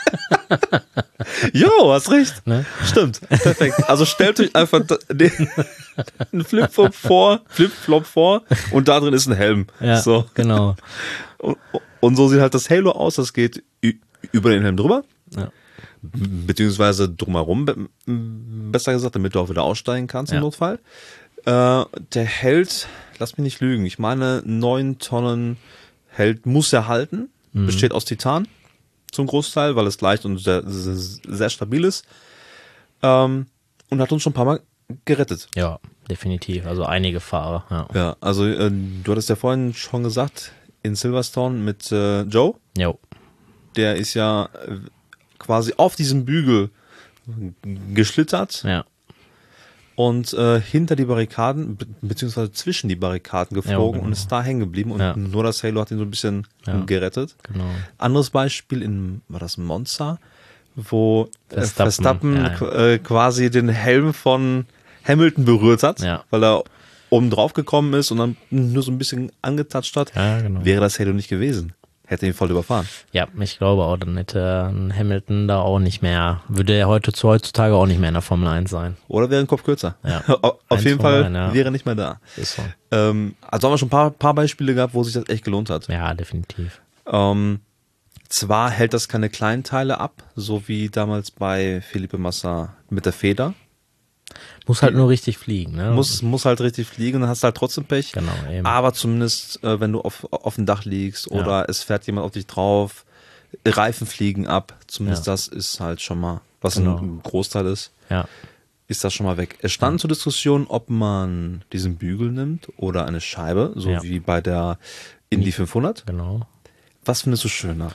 Jo, hast recht. Ne? Stimmt, perfekt. Also stellt euch einfach da- den, einen Flipflop vor, Flipflop vor und da drin ist ein Helm. Ja, So. genau. Und, und so sieht halt das Halo aus, das geht ü- über den Helm drüber, Ja. beziehungsweise drumherum, be- besser gesagt, damit du auch wieder aussteigen kannst im Ja. Notfall. Äh, der hält, lass mich nicht lügen, ich meine neun Tonnen hält, muss er halten, Mhm. besteht aus Titan zum Großteil, weil es leicht und sehr, sehr, sehr stabil ist, ähm, und hat uns schon ein paar Mal gerettet. Ja, definitiv. Also einige Fahrer. Ja. Ja, also äh, du hattest ja vorhin schon gesagt, in Silverstone mit äh, Joe, Jo. der ist ja äh, quasi auf diesem Bügel geschlittert Ja. und äh, hinter die Barrikaden, be beziehungsweise zwischen die Barrikaden geflogen genau. und ist da hängen geblieben und Ja. nur das Halo hat ihn so ein bisschen Ja. gerettet. Genau. Anderes Beispiel in, war das Monza, wo äh, Verstappen, Verstappen, ja, ja. qu- Äh, quasi den Helm von Hamilton berührt hat, Ja. weil er oben drauf gekommen ist und dann nur so ein bisschen angetatscht hat. Ja, genau. Wäre das Halo nicht gewesen, hätte ihn voll überfahren. Ja, ich glaube auch, dann hätte ein Hamilton da auch nicht mehr, würde er heute zu heutzutage auch nicht mehr in der Formel eins sein. Oder wäre ein Kopf kürzer. Ja. Auf Eins jeden von Fall beiden, ja. wäre er nicht mehr da. Ist so. Ähm, also haben wir schon ein paar, paar Beispiele gehabt, wo sich das echt gelohnt hat. Ja, definitiv. Ähm, zwar hält das keine kleinen Teile ab, so wie damals bei Felipe Massa mit der Feder. Muss halt nur richtig fliegen, ne? Muss, muss halt richtig fliegen, dann hast du halt trotzdem Pech. Genau, eben. Aber zumindest, äh, wenn du auf, auf dem Dach liegst oder Ja. es fährt jemand auf dich drauf, Reifen fliegen ab. Zumindest Ja. das ist halt schon mal, was Genau. ein Großteil ist, Ja. ist das schon mal weg. Es stand zur Diskussion, ob man diesen Bügel nimmt oder eine Scheibe, so Ja. wie bei der Indy fünfhundert. Genau. Was findest du schöner?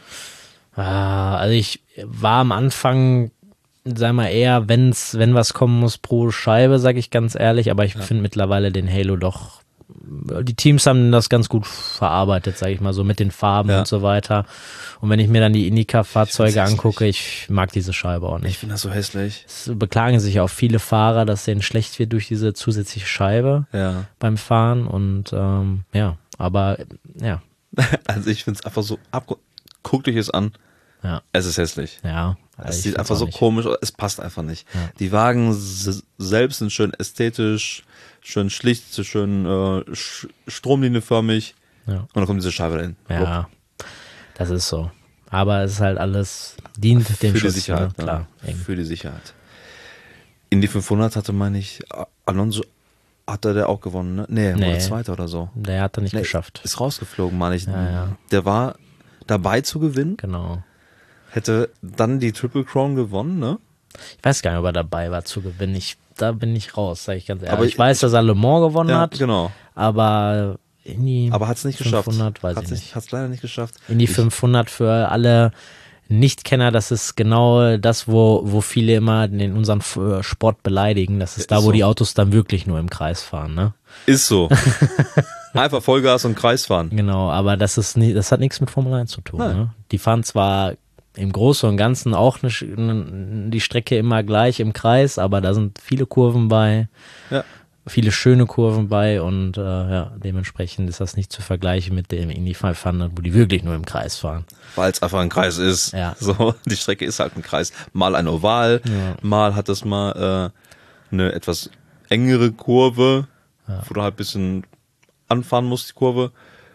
Ah, also ich war am Anfang, sag mal eher, wenn's, wenn was kommen muss pro Scheibe, sag ich ganz ehrlich, aber ich finde mittlerweile den Halo doch, die Teams haben das ganz gut verarbeitet, sag ich mal so, mit den Farben Ja. und so weiter. Und wenn ich mir dann die IndyCar-Fahrzeuge Ich find's angucke, ich mag diese Scheibe auch Ich nicht. finde das so hässlich. Es beklagen sich auch viele Fahrer, dass denen schlecht wird durch diese zusätzliche Scheibe Ja. beim Fahren und ähm, ja, aber ja, Also ich finde es einfach so ab. Guckt euch es an. ja, Es ist hässlich. ja. Es ich sieht find's einfach auch so nicht. komisch aus. Es passt einfach nicht. Ja. Die Wagen s- selbst sind schön ästhetisch, schön schlicht, schön äh, sch- stromlinienförmig. Ja. Und dann kommt diese Scheibe dahin. Ja, das ist so. Aber es ist halt alles, dient dem Für Schutz, die Sicherheit. ne? Klar. Ja. Eben. Für die Sicherheit. In die fünfhundert hatte, meine ich, Alonso, hat er der auch gewonnen, ne? Nee, Nee. wurde Zweiter oder so. Der hat er nicht Nee, geschafft. Ist rausgeflogen, meine ich. Ja, ja. Der war dabei zu gewinnen, Genau. hätte dann die Triple Crown gewonnen, ne? Ich weiß gar nicht, ob er dabei war zu gewinnen. Ich, da bin ich raus, sage ich ganz ehrlich. Aber ich ich- weiß, dass er Le Mans gewonnen Ja, hat, genau. aber in die Aber hat es nicht geschafft. fünfhundert, weiß hat's ich nicht. Hat es leider nicht geschafft. In die Ich- fünfhundert für alle Nichtkenner, das ist genau das, wo, wo viele immer in unseren F- Sport beleidigen. Das ist da, Ist wo so. die Autos dann wirklich nur im Kreis fahren, ne? Ist so. Einfach Vollgas und Kreis fahren. Genau, aber das ist nie, das hat nichts mit Formel eins zu tun. Nein. Ne? Die fahren zwar im Großen und Ganzen auch eine, Sch- die Strecke immer gleich im Kreis, aber da sind viele Kurven bei, Ja. viele schöne Kurven bei und äh, ja, dementsprechend ist das nicht zu vergleichen mit dem Indy fünfhundert, wo die wirklich nur im Kreis fahren. Weil es einfach ein Kreis ist. Ja. So, die Strecke ist halt ein Kreis. Mal ein Oval, Ja. mal hat es mal äh, eine etwas engere Kurve, wo du halt ein bisschen anfahren musst, die Kurve.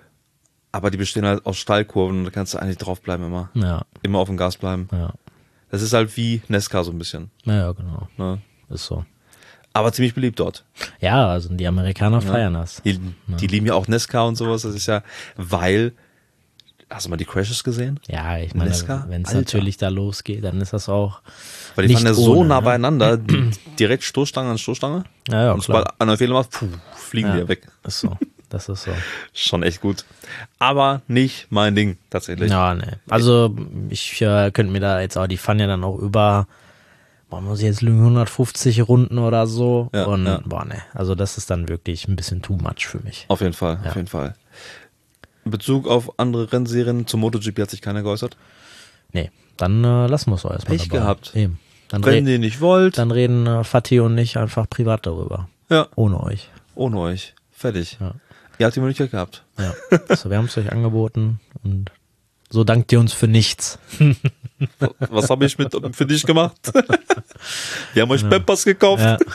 Aber die bestehen halt aus Steilkurven und da kannst du eigentlich draufbleiben immer. Ja, Immer auf dem Gas bleiben. ja, Das ist halt wie Nesca so ein bisschen. ja, ja, genau, Ne? ist so. Aber ziemlich beliebt dort. Ja, also die Amerikaner feiern das. Die, die lieben ja auch Nesca und sowas. Das ist ja, weil, hast du mal die Crashes gesehen? Ja, ich meine, Nesca? wenn es Alter. natürlich da losgeht, dann ist das auch Weil die nicht fahren ja so ohne, nah ne? beieinander, direkt Stoßstange an Stoßstange. Ja, ja, und klar. sobald einer Fehler macht, puh, fliegen Ja. die ja weg. Ist so, das ist so. Schon echt gut. Aber nicht mein Ding, tatsächlich. Ja, ne. Also ich äh, könnte mir da jetzt auch, die fahren ja dann auch über, boah, muss ich jetzt lügen, hundertfünfzig Runden oder so. Ja, und ja. boah, ne. Also das ist dann wirklich ein bisschen too much für mich. Auf jeden Fall, auf jeden Fall. In Bezug auf andere Rennserien, zum MotoGP hat sich keiner geäußert. Nee, dann äh, lassen wir es auch erstmal Pech dabei. gehabt. Eben. Dann, Wenn re ihr nicht wollt, dann reden äh, Fatih und ich einfach privat darüber. ja, Ohne euch. ohne euch. Fertig. Ja. Ihr habt die Möglichkeit gehabt. Ja. So, wir haben es euch angeboten und so dankt ihr uns für nichts. Was habe ich mit für dich gemacht? Wir haben euch Pampers gekauft. Ja.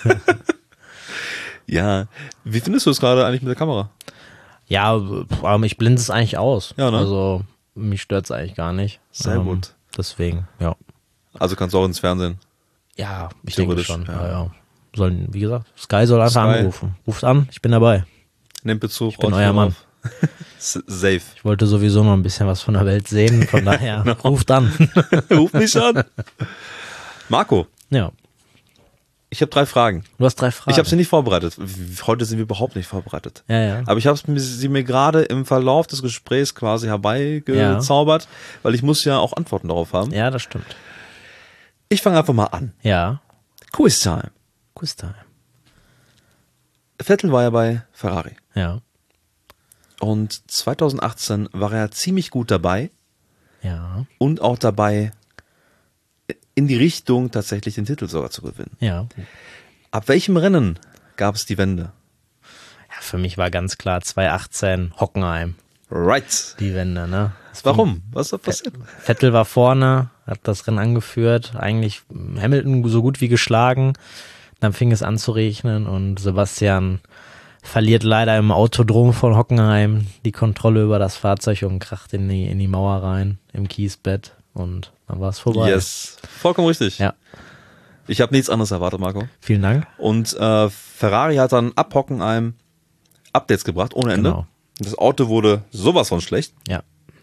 Ja. Wie findest du es gerade eigentlich mit der Kamera? Ja, aber ich blende es eigentlich aus. Ja, ne? Also mich stört es eigentlich gar nicht. Sehr gut. Deswegen, ja. Also kannst du auch ins Fernsehen. Ja, ich denke Theoretisch, schon. ja. Ja. Ja, Sollen, wie gesagt, Sky soll einfach Sky. anrufen. Ruft an, ich bin dabei. Nehmt Bezug. Ich bin euer Mann. Safe. Ich wollte sowieso noch ein bisschen was von der Welt sehen, von daher Genau. ruft an. Ruf mich an. Marco, Ja, ich habe drei Fragen. du hast drei Fragen. Ich habe sie nicht vorbereitet. Heute sind wir überhaupt nicht vorbereitet. Ja, ja. Aber ich habe sie mir gerade im Verlauf des Gesprächs quasi herbeigezaubert, weil ich muss ja auch Antworten darauf haben. Ja, das stimmt. Ich fange einfach mal an. Ja. Quiz Time. Quiz Time. Vettel war ja bei Ferrari. Ja. Und zwanzig achtzehn war er ziemlich gut dabei Ja. und auch dabei, in die Richtung tatsächlich den Titel sogar zu gewinnen. Ja. Ab welchem Rennen gab es die Wende? Ja, für mich war ganz klar zwanzig achtzehn Hockenheim Right. die Wende, ne? Das Warum? Was ist da passiert? Vettel war vorne, hat das Rennen angeführt, eigentlich Hamilton so gut wie geschlagen. Dann fing es an zu regnen und Sebastian verliert leider im Autodrom von Hockenheim die Kontrolle über das Fahrzeug und kracht in die, in die Mauer rein, im Kiesbett und dann war es vorbei. Yes. Vollkommen richtig. Ja, Ich habe nichts anderes erwartet, Marco. vielen Dank. Und äh, Ferrari hat dann ab Hockenheim Updates gebracht, ohne Ende. Genau. Das Auto wurde sowas von schlecht. Ja,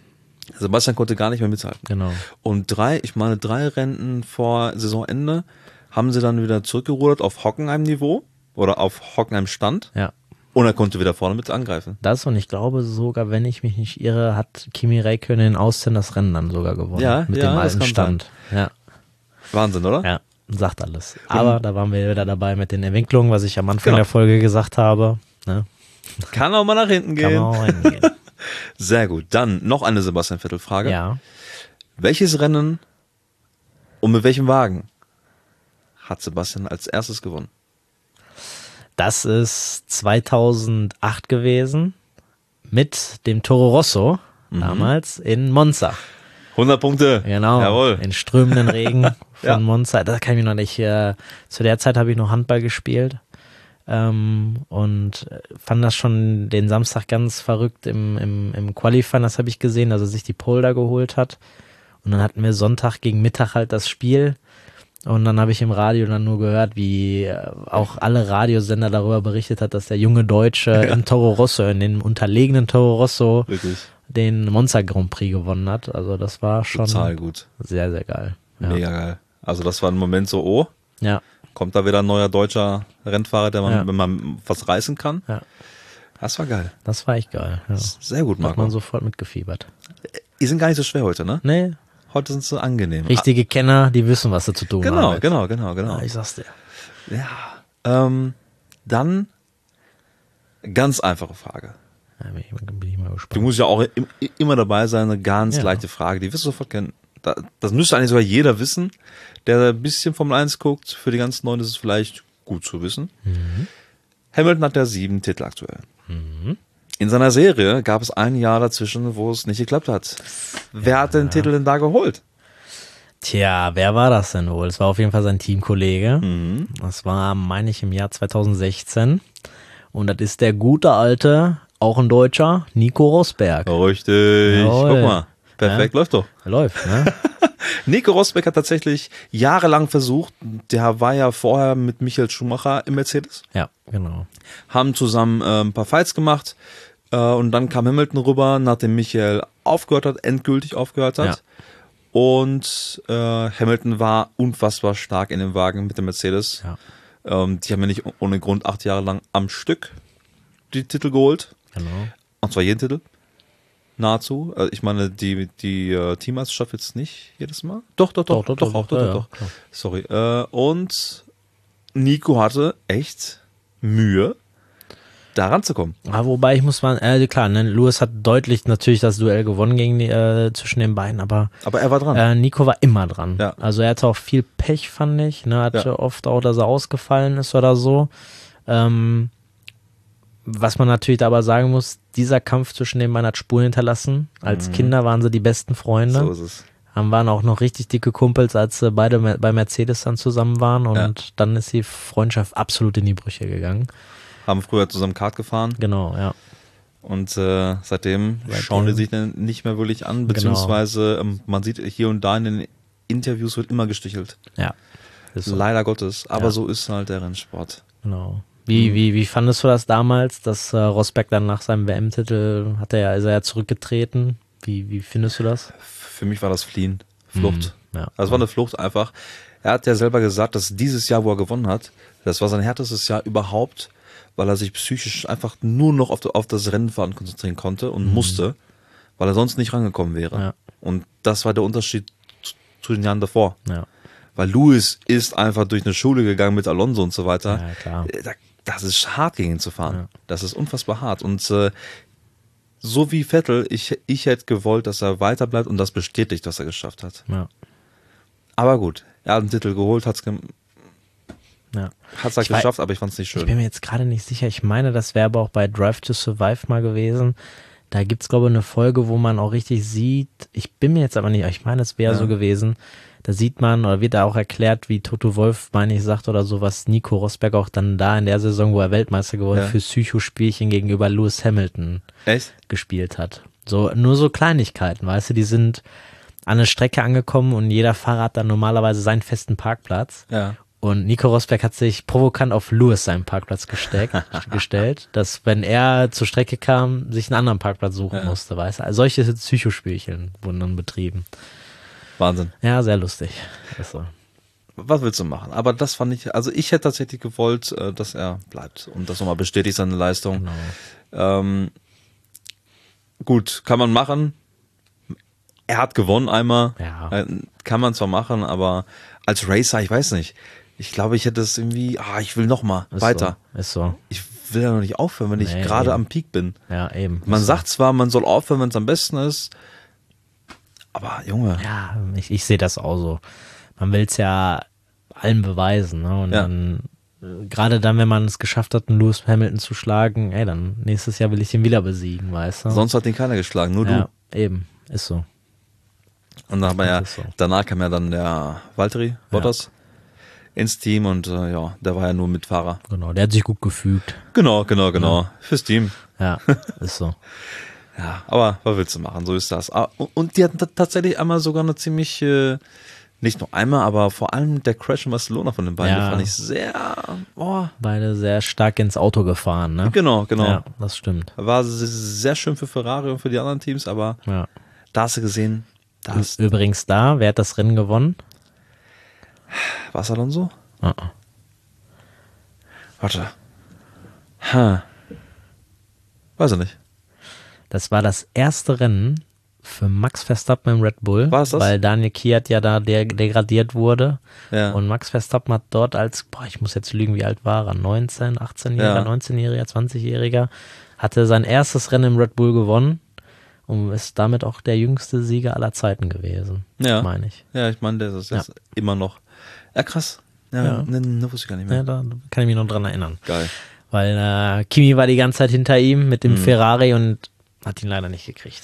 Sebastian konnte gar nicht mehr mithalten. Genau. Und drei, ich meine, drei Rennen vor Saisonende haben sie dann wieder zurückgerudert auf Hockenheim-Niveau oder auf Hockenheim-Stand. Ja. Und er konnte wieder vorne mit angreifen. Das und ich glaube sogar, wenn ich mich nicht irre, hat Kimi Räikkönen in Austin das Rennen dann sogar gewonnen. Ja, mit ja, dem das alten kann Stand. Ja. Wahnsinn, oder? Ja, sagt alles. Aber da waren wir wieder dabei mit den Entwicklungen, was ich am Anfang Genau. der Folge gesagt habe. Ne? Kann auch mal nach hinten Kann gehen. man auch hingehen. Sehr gut. Dann noch eine Sebastian Vettel-Frage. Ja. Welches Rennen und mit welchem Wagen hat Sebastian als erstes gewonnen? Das ist zweitausendacht gewesen mit dem Toro Rosso damals in Monza. hundert Punkte. Genau, Jawohl. in strömenden Regen von Ja. Monza. Das kann ich mir noch nicht. Äh, zu der Zeit habe ich noch Handball gespielt ähm, und fand das schon den Samstag ganz verrückt im, im, im Qualifying. Das habe ich gesehen, dass er sich die Pole da geholt hat. Und dann hatten wir Sonntag gegen Mittag halt das Spiel. Und dann habe ich im Radio dann nur gehört, wie äh, auch alle Radiosender darüber berichtet hat, dass der junge Deutsche Ja. im Toro Rosso, in dem unterlegenen Toro Rosso, Wirklich. den Monza Grand Prix gewonnen hat. Also das war schon Total gut. sehr, sehr geil. Ja. Mega geil. Also das war ein Moment so, oh, Ja, kommt da wieder ein neuer deutscher Rennfahrer, der man, Ja. wenn man was reißen kann. ja, Das war geil. das war echt geil. Ja. Sehr gut, Hat man Marco. sofort mitgefiebert. Die sind gar nicht so schwer heute, ne? Nee, Heute sind sie angenehm. richtige Kenner, die wissen, was sie zu tun Ah, genau, haben. genau, genau, genau. Ja, ich sag's dir. Ja. Ähm, dann ganz einfache Frage. Ja, bin, ich, bin ich mal Du gespannt. musst ja auch im, immer dabei sein, eine ganz Ja. leichte Frage. Die wirst du sofort kennen. Da, das müsste eigentlich sogar jeder wissen, der ein bisschen Formel eins guckt. Für die ganz Neuen ist es vielleicht gut zu wissen. Mhm. Hamilton hat ja sieben Titel aktuell. In seiner Serie gab es ein Jahr dazwischen, wo es nicht geklappt hat. Wer hat den Titel denn da geholt? Tja, wer war das denn wohl? Es war auf jeden Fall sein Teamkollege. Mhm. Das war, meine ich, im Jahr zweitausendsechzehn. Und das ist der gute alte, auch ein Deutscher, Nico Rosberg. Richtig. Jawohl. Guck mal. Perfekt, läuft doch. Läuft, ne? Nico Rosberg hat tatsächlich jahrelang versucht, der war ja vorher mit Michael Schumacher im Mercedes, Ja, genau. haben zusammen äh, ein paar Fights gemacht äh, und dann kam Hamilton rüber, nachdem Michael aufgehört hat, endgültig aufgehört hat. Ja. Und äh, Hamilton war unfassbar stark in dem Wagen mit dem Mercedes. Ja, Ähm, die haben ja nicht ohne Grund acht Jahre lang am Stück die Titel geholt. genau. Und zwar jeden Titel. Nahezu. Also ich meine, die, die äh, Teammeisterschaft jetzt nicht jedes Mal. Doch, doch, doch, doch, doch, doch, doch, ja, doch, doch. ja, klar. Sorry. Äh, und Nico hatte echt Mühe, da ranzukommen. Aber wobei ich muss mal, äh, klar, ne, Lewis hat deutlich natürlich das Duell gewonnen gegen die, äh, zwischen den beiden, aber Aber er war dran. äh, Nico war immer dran. Ja. Also er hatte auch viel Pech, fand ich. Ne, hatte Ja. oft auch, dass er ausgefallen ist oder so. Ähm, was man natürlich aber sagen muss, dieser Kampf zwischen den beiden hat Spuren hinterlassen. Als Kinder waren sie die besten Freunde. Mhm. So ist es. Haben waren auch noch richtig dicke Kumpels, als sie beide me- bei Mercedes dann zusammen waren. Und Ja. dann ist die Freundschaft absolut in die Brüche gegangen. Haben früher zusammen Kart gefahren Genau, ja. und äh, seitdem, Seitdem. schauen die sich dann nicht mehr wirklich an, beziehungsweise ähm, man sieht hier und da in den Interviews wird immer gestichelt. Ja. Ist so. Leider Gottes, aber Ja. so ist halt der Rennsport. Genau. Wie, wie, wie fandest du das damals, dass äh, Rosberg dann nach seinem W M-Titel, hat er ja, ist er ja zurückgetreten? Wie, wie findest du das? Für mich war das Fliehen, Flucht. Mhm, ja. Also es war eine Flucht einfach. Er hat ja selber gesagt, dass dieses Jahr, wo er gewonnen hat, das war sein härtestes Jahr überhaupt, weil er sich psychisch einfach nur noch auf, auf das Rennfahren konzentrieren konnte und musste, weil er sonst nicht rangekommen wäre. Mhm. Ja. Und das war der Unterschied zu, zu den Jahren davor. Ja, Weil Lewis ist einfach durch eine Schule gegangen mit Alonso und so weiter. ja klar. Äh, da- Das ist hart, gegen ihn zu fahren. Ja. Das ist unfassbar hart. Und äh, so wie Vettel, ich, ich hätte gewollt, dass er weiter bleibt und das bestätigt, was er geschafft hat. Ja, Aber gut, er hat einen Titel geholt, hat es ge ja. hat's halt Ich wei- geschafft, aber ich fand es nicht Ich schön. bin mir jetzt gerade nicht sicher. Ich meine, das wäre aber auch bei Drive to Survive mal gewesen. Da gibt's glaube ich, eine Folge, wo man auch richtig sieht, ich bin mir jetzt aber nicht, ich meine, es wäre Ja. so gewesen, da sieht man oder wird da auch erklärt, wie Toto Wolff, meine ich, sagt oder so, was Nico Rosberg auch dann da in der Saison, wo er Weltmeister geworden Ja. für Psychospielchen gegenüber Lewis Hamilton Echt? gespielt hat. So, nur so Kleinigkeiten, weißt du, die sind an eine Strecke angekommen und jeder Fahrer hat dann normalerweise seinen festen Parkplatz. Ja. Und Nico Rosberg hat sich provokant auf Lewis seinen Parkplatz gesteckt, gestellt, dass wenn er zur Strecke kam, sich einen anderen Parkplatz suchen Ja. musste, weißt du. Also solche Psychospielchen wurden dann betrieben. Wahnsinn. Ja, sehr lustig. Also, Was willst du machen? Aber das fand ich, also ich hätte tatsächlich gewollt, äh, dass er bleibt und das nochmal bestätigt, seine Leistung. genau. Ähm, gut, kann man machen. Er hat gewonnen einmal. Ja. Äh, Kann man zwar machen, aber als Racer, ich weiß nicht. Ich glaube, ich hätte es irgendwie, ah, ich will noch mal Ist weiter. So, ist so. Ich will ja noch nicht aufhören, wenn ich Nee, gerade eben. am Peak bin. Ja, eben. Man Ist sagt zwar, man soll aufhören, wenn es am besten ist, aber Junge, so. Ja, ich, ich sehe das auch so. Man will es ja allen beweisen, ne? Und Ja. dann, äh, gerade dann, wenn man es geschafft hat, einen Lewis Hamilton zu schlagen, ey, dann nächstes Jahr will ich ihn wieder besiegen, weißt du? sonst hat ihn keiner geschlagen, nur ja, eben. Ist so. du. Und dann hat man ja, Das ist so. danach kam ja dann der Valtteri Bottas ins Team und äh, ja, der war ja nur Mitfahrer. Genau. Der hat sich gut gefügt. Genau, genau, genau. Fürs Team. Ja, ist so. Ja, aber was willst du machen? So ist das. Ah, und- Und die hatten t- tatsächlich einmal sogar eine ziemlich, äh, nicht nur einmal, aber vor allem der Crash in Barcelona von den beiden, Ja. fand ich sehr, boah. Beide sehr stark ins Auto gefahren, ne? Genau, genau. Ja, das stimmt. War se- sehr schön für Ferrari und für die anderen Teams, aber Ja. da hast du gesehen, da ist, Übrigens da, wer hat das Rennen gewonnen? was Alonso? Ah, ah. Warte. Ha. Weiß ich nicht. Das war das erste Rennen für Max Verstappen im Red Bull, War es das? weil Daniel Kiat ja da de degradiert wurde. Ja. Und Max Verstappen hat dort als, boah, ich muss jetzt lügen, wie alt war er? neunzehn, achtzehnjähriger, Ja. neunzehnjähriger, zwanzigjähriger, hatte sein erstes Rennen im Red Bull gewonnen und ist damit auch der jüngste Sieger aller Zeiten gewesen, Ja. meine ich. Ja, ich meine, der ist jetzt immer noch. Ja, krass. Ja, Ja. Ne, ne, wusste ich gar nicht mehr. Ja, da kann ich mich noch dran erinnern. Geil. Weil äh, Kimi war die ganze Zeit hinter ihm mit dem Mhm. Ferrari und hat ihn leider nicht gekriegt.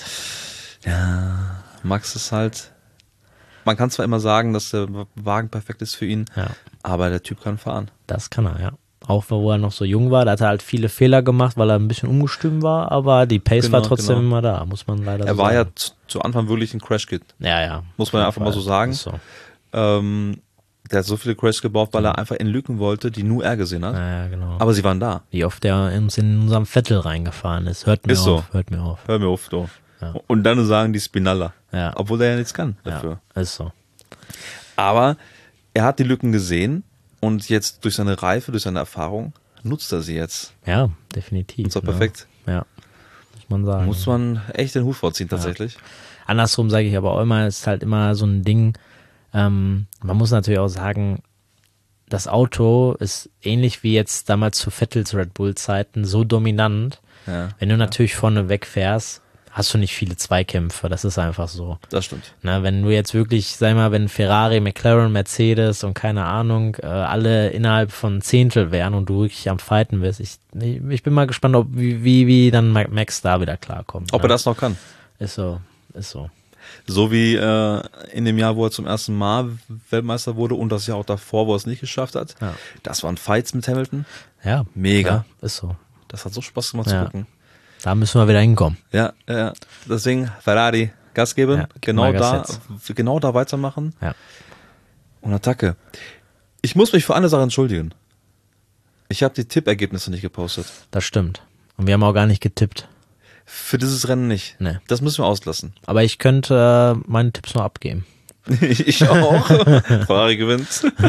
Ja, Max ist halt, man kann zwar immer sagen, dass der Wagen perfekt ist für ihn, Ja, aber der Typ kann fahren. das kann er, ja. Auch wo er noch so jung war, da hat er halt viele Fehler gemacht, weil er ein bisschen ungestüm war, aber die Pace Genau, war trotzdem genau. immer da, muss man leider Er so war ja sagen. zu, zu Anfang wirklich ein Crash-Kid. Ja, ja. Muss man ja Auf einfach jeden mal so Fall. sagen. Ist so. Ähm, der hat so viele Crashs gebaut, weil er einfach in Lücken wollte, die nur er gesehen hat. Ja, ja, genau. Aber sie waren da. Wie oft der uns in unserem Vettel reingefahren ist. Hört mir Ist auf, so. hört mir auf. Hör mir auf, du. Ja. Und dann sagen die Spinalla. Ja. Obwohl er ja nichts kann dafür. Ja, ist so. Aber er hat die Lücken gesehen und jetzt durch seine Reife, durch seine Erfahrung nutzt er sie jetzt. Ja, definitiv. Und zwar ne? perfekt. Ja, muss man sagen. Muss man echt den Hut vorziehen tatsächlich. Andersrum sage ich aber auch immer, es ist halt immer so ein Ding, ähm, man muss natürlich auch sagen, das Auto ist ähnlich wie jetzt damals zu Vettels Red Bull Zeiten so dominant. Ja, Wenn du natürlich vorne wegfährst, hast du nicht viele Zweikämpfe, das ist einfach so. das stimmt. Na, wenn du jetzt wirklich, sag mal, wenn Ferrari, McLaren, Mercedes und keine Ahnung, äh, alle innerhalb von Zehntel wären und du wirklich am Fighten bist, ich, ich bin mal gespannt, ob, wie, wie, wie dann Max da wieder klarkommt. Ob ne? er das noch kann. Ist so, ist so. So wie äh, in dem Jahr, wo er zum ersten Mal Weltmeister wurde und das Jahr auch davor, wo er es nicht geschafft hat. Ja. Das waren Fights mit Hamilton. Ja. Mega. Ja, ist so. Das hat so Spaß gemacht Ja. zu gucken. Da müssen wir wieder hinkommen. Ja, ja. Deswegen Ferrari Gas geben, Ja, gib genau mal Gas da, jetzt. genau da weitermachen Ja. und Attacke. Ich muss mich für eine Sache entschuldigen. Ich habe die Tippergebnisse nicht gepostet. Das stimmt. Und wir haben auch gar nicht getippt. Für dieses Rennen nicht. Nee. Das müssen wir auslassen. Aber ich könnte äh, meine Tipps noch abgeben. Ich auch. Ferrari gewinnt.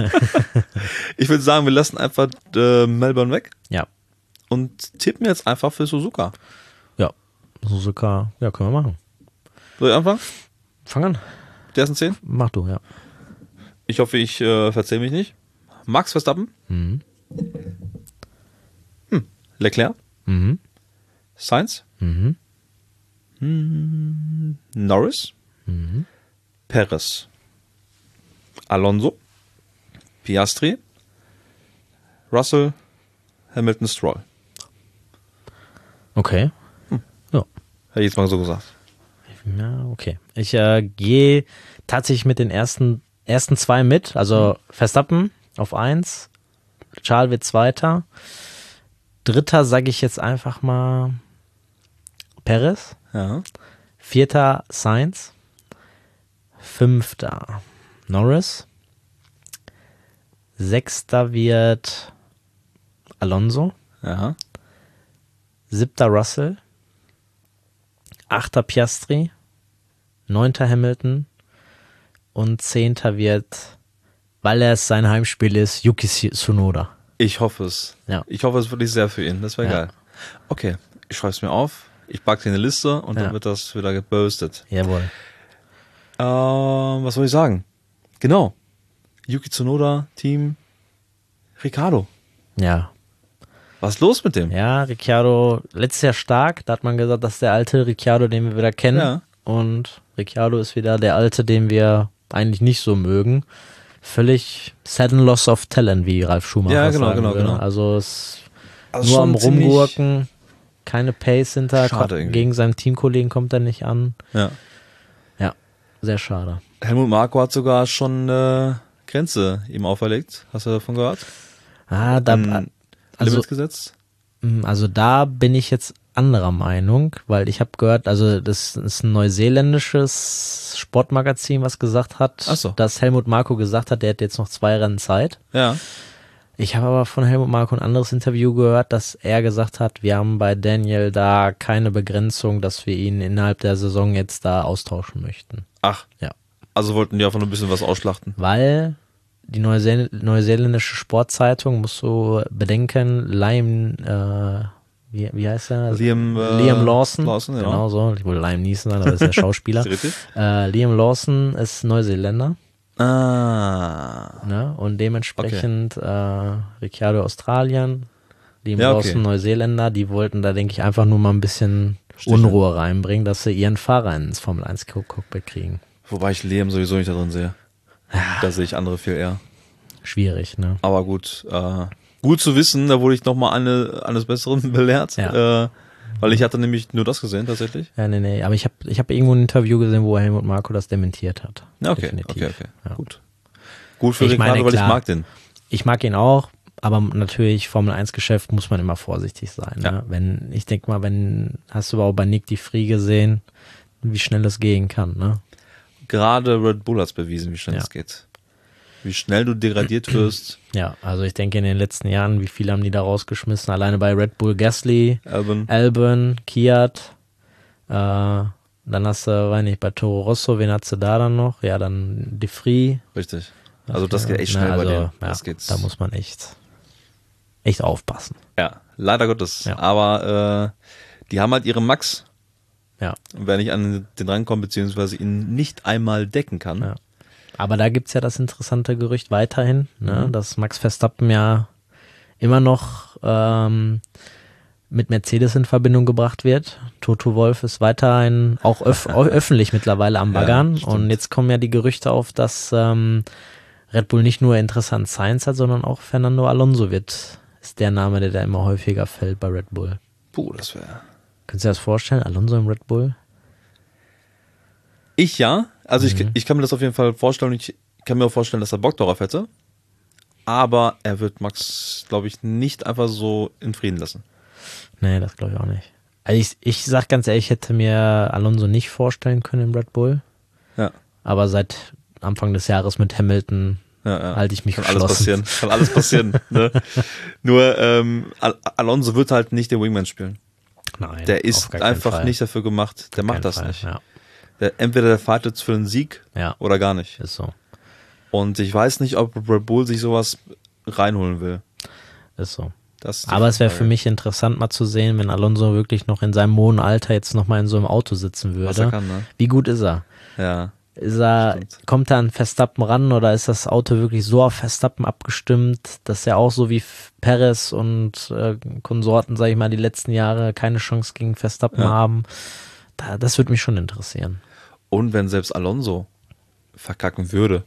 Ich würde sagen, wir lassen einfach äh, Melbourne weg Ja. und tippen jetzt einfach für Suzuka. Ja. Suzuka, ja, können wir machen. Soll ich anfangen? Fang an. Die ersten zehn? Mach du, ja. Ich hoffe, ich äh, verzähle mich nicht. Max Verstappen. Mhm. Hm. Leclerc. Mhm. Sainz. Mhm. Hm. Norris. Mhm. Perez. Alonso. Piastri. Russell. Hamilton, Stroll. Okay. Ja. Hätte ich jetzt mal so gesagt. Ja, okay. Ich äh, gehe tatsächlich mit den ersten, ersten zwei mit. Also Verstappen auf eins. Charles wird Zweiter. Dritter sage ich jetzt einfach mal Perez. Ja. Vierter Sainz. Fünfter Norris. Sechster wird Alonso. Ja. Siebter Russell. Achter Piastri. Neunter Hamilton. Und zehnter wird, weil es sein Heimspiel ist, Yuki Tsunoda. Ich hoffe es. Ja. Ich hoffe es wirklich sehr für ihn. Das wäre Ja. geil. Okay, ich schreibe es mir auf. Ich packe es in eine Liste und Ja. dann wird das wieder gepostet. Jawohl. Ähm, was soll ich sagen? Genau. Yuki Tsunoda, Team Ricciardo. Ja. Was ist los mit dem? Ja, Ricciardo, letztes Jahr stark. Da hat man gesagt, das ist der alte Ricciardo, den wir wieder kennen. Ja. Und Ricciardo ist wieder der alte, den wir eigentlich nicht so mögen. Völlig sudden loss of talent, wie Ralf Schumacher Ja, genau, sagen genau, würde. genau. Also es Also nur schon am ziemlich- Rumgurken, keine Pace hinter, Schade kommt, irgendwie. gegen seinen Teamkollegen kommt er nicht an. Ja. Ja, sehr schade. Helmut Marko hat sogar schon eine Grenze ihm auferlegt. Hast du davon gehört? Ah, da, Ein also, Limit gesetzt? also da bin ich jetzt anderer Meinung, weil ich habe gehört, also das ist ein neuseeländisches Sportmagazin, was gesagt hat, Ach so. dass Helmut Marko gesagt hat, der hätte jetzt noch zwei Rennen Zeit. Ja. Ich habe aber von Helmut Marko ein anderes Interview gehört, dass er gesagt hat, wir haben bei Daniel da keine Begrenzung, dass wir ihn innerhalb der Saison jetzt da austauschen möchten. Ach. Ja. Also wollten die einfach nur ein bisschen was ausschlachten. Weil die Neuseel neuseeländische Sportzeitung, musst du bedenken, Liam, äh, wie, wie heißt er? Liam, äh, Liam Lawson. Lawson, ja. Genau so. Ich wollte Liam Neeson sein, aber das ist der Schauspieler. Ist richtig? äh, Liam Lawson ist Neuseeländer. Ah. Ne? Und dementsprechend äh, Ricciardo Australien, Liam Ja, okay. Lawson Neuseeländer, die wollten da, denke ich, einfach nur mal ein bisschen Sticheln. Unruhe reinbringen, dass sie ihren Fahrer ins Formel eins Cockpit kriegen. Wobei ich Liam sowieso nicht da drin sehe. Da sehe ich andere viel eher. Schwierig, ne? Aber gut, äh, gut zu wissen, da wurde ich nochmal eine, eines Besseren belehrt. Ja. Äh, weil ich hatte nämlich nur das gesehen, tatsächlich. Ja, nee, nee, aber ich habe ich hab irgendwo ein Interview gesehen, wo Helmut Marko das dementiert hat. Ja, okay, Definitiv. okay, okay. Ja. Gut. Gut für Ich Ricciardo, meine, weil ich klar. mag den. Ich mag ihn auch, aber natürlich Formel eins Geschäft muss man immer vorsichtig sein. Ja. Ne? Wenn, ich denke mal, wenn, hast du aber auch bei Nick die Free gesehen, wie schnell es gehen kann, ne? Gerade Red Bull hat es bewiesen, wie schnell Ja. es geht. Wie schnell du degradiert wirst. Ja, also ich denke in den letzten Jahren, wie viele haben die da rausgeschmissen? Alleine bei Red Bull Gasly, Albon. Albon, Kiat, äh, dann hast du, weiß nicht, bei Toro Rosso, wen hast du da dann noch? Ja, dann De Vries. Richtig. Also das geht echt schnell Na, also, bei dir. Ja, Das geht's. da muss man echt, echt aufpassen. Ja, leider Gottes. Ja. Aber äh, die haben halt ihre Max. Ja. Und wer nicht an den rankommt, beziehungsweise ihn nicht einmal decken kann. Ja. Aber da gibt's ja das interessante Gerücht weiterhin, ne, Mhm. dass Max Verstappen ja immer noch ähm, mit Mercedes in Verbindung gebracht wird. Toto Wolff ist weiterhin auch öf öffentlich mittlerweile am Ja, Baggern. stimmt. Und jetzt kommen ja die Gerüchte auf, dass ähm, Red Bull nicht nur interessant Sainz hat, sondern auch Fernando Alonso wird, ist der Name, der da immer häufiger fällt bei Red Bull. Puh, das wäre... Könntest du dir das vorstellen, Alonso im Red Bull? Ich ja. Also Mhm. ich, ich kann mir das auf jeden Fall vorstellen. Ich kann mir auch vorstellen, dass er Bock darauf hätte. Aber er wird Max, glaube ich, nicht einfach so in Frieden lassen. Nee, das glaube ich auch nicht. Also ich, ich sag ganz ehrlich, ich hätte mir Alonso nicht vorstellen können im Red Bull. Ja. Aber seit Anfang des Jahres mit Hamilton Ja, ja. halte ich mich Kann alles geschlossen. passieren. Kann alles passieren. ne? Nur ähm, Al Alonso wird halt nicht den Wingman spielen. Nein, Der auf ist gar keinen einfach Fall. nicht dafür gemacht. Der Auf macht keinen das Fall, nicht. Ja, Der, entweder der fightet für den Sieg ja, oder gar nicht. ist so. Und ich weiß nicht, ob Red Bull sich sowas reinholen will. Ist so. Das ist die Aber es wäre Frage. für mich interessant mal zu sehen, wenn Alonso wirklich noch in seinem hohen Alter jetzt nochmal in so einem Auto sitzen was er würde. kann, ne? Wie gut ist er? Ja. Ist er, Stimmt. kommt er an Verstappen ran oder ist das Auto wirklich so auf Verstappen abgestimmt, dass er auch so wie Perez und äh, Konsorten, sage ich mal, die letzten Jahre keine Chance gegen Verstappen Ja. haben? Da, das würde mich schon interessieren. Und wenn selbst Alonso verkacken würde,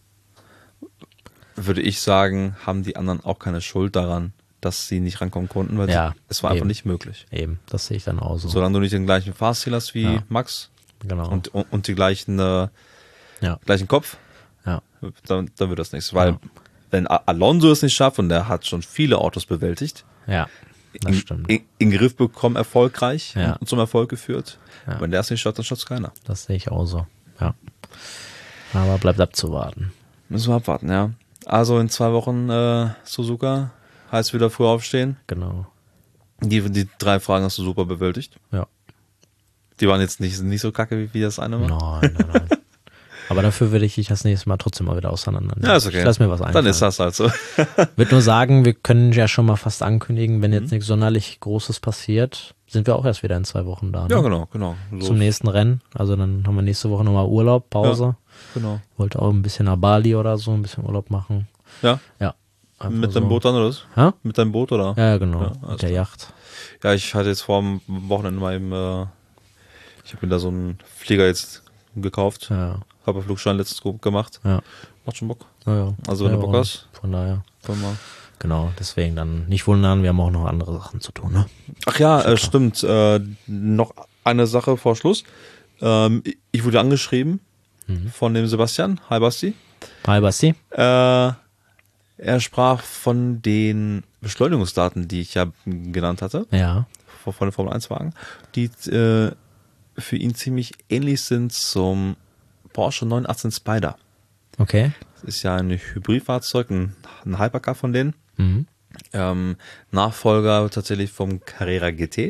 würde ich sagen, haben die anderen auch keine Schuld daran, dass sie nicht rankommen konnten, weil Ja, es war einfach eben. nicht möglich. Eben, das sehe ich dann auch so. Solange du nicht den gleichen Fahrstil hast wie Ja. Max genau. und, und, und die gleichen, äh, ja, gleichen Kopf, ja, dann, dann wird das nichts. Weil Ja. wenn A- Alonso es nicht schafft, und der hat schon viele Autos bewältigt, ja, das in, stimmt. in, in den Griff bekommen, erfolgreich Ja. und zum Erfolg geführt. Ja. Wenn der es nicht schafft, dann schafft es keiner. Das sehe ich auch so. Ja. Aber bleibt abzuwarten. Müssen wir abwarten, ja. Also in zwei Wochen äh, Suzuka, heißt wieder früh aufstehen. Genau. Die, die drei Fragen hast du super bewältigt. Ja. Die waren jetzt nicht, nicht so kacke wie, wie das eine war. Nein, nein, nein. Aber dafür würde ich dich das nächste Mal trotzdem mal wieder auseinandernehmen. Ja, ist okay. Ich lass mir was einfallen. Dann ist das halt so. Würde nur sagen, wir können ja schon mal fast ankündigen, wenn jetzt Mhm. nichts sonderlich Großes passiert, sind wir auch erst wieder in zwei Wochen da. Ne? Ja, genau, genau. So. Zum nächsten Rennen. Also dann haben wir nächste Woche nochmal Urlaub, Pause. Genau. Wollte auch ein bisschen nach Bali oder so, ein bisschen Urlaub machen. Ja, Ja. einfach mit so. deinem Boot dann oder was? Ja? Mit deinem Boot oder? Ja, genau. Ja, alles mit der klar. Yacht. Ja, ich hatte jetzt vor dem Wochenende mal eben, äh, ich habe mir da so einen Flieger jetzt gekauft. Ja, Habe Flugschein letztens gut gemacht. ja. Macht schon Bock. ja, ja. Also wenn ja, du Bock und hast. Von daher. Können wir. Genau, deswegen dann nicht wundern, wir haben auch noch andere Sachen zu tun, ne? Ach ja, äh, stimmt. Äh, noch eine Sache vor Schluss. Ähm, ich wurde angeschrieben Mhm. von dem Sebastian. Hi Basti. Hi Basti. Äh, er sprach von den Beschleunigungsdaten, die ich ja genannt hatte, Ja. von von den Formel eins Wagen, die äh, für ihn ziemlich ähnlich sind zum Porsche neun achtzehn Spyder. Okay. Das ist ja ein Hybridfahrzeug, ein, ein Hypercar von denen. Mhm. Ähm, Nachfolger tatsächlich vom Carrera G T.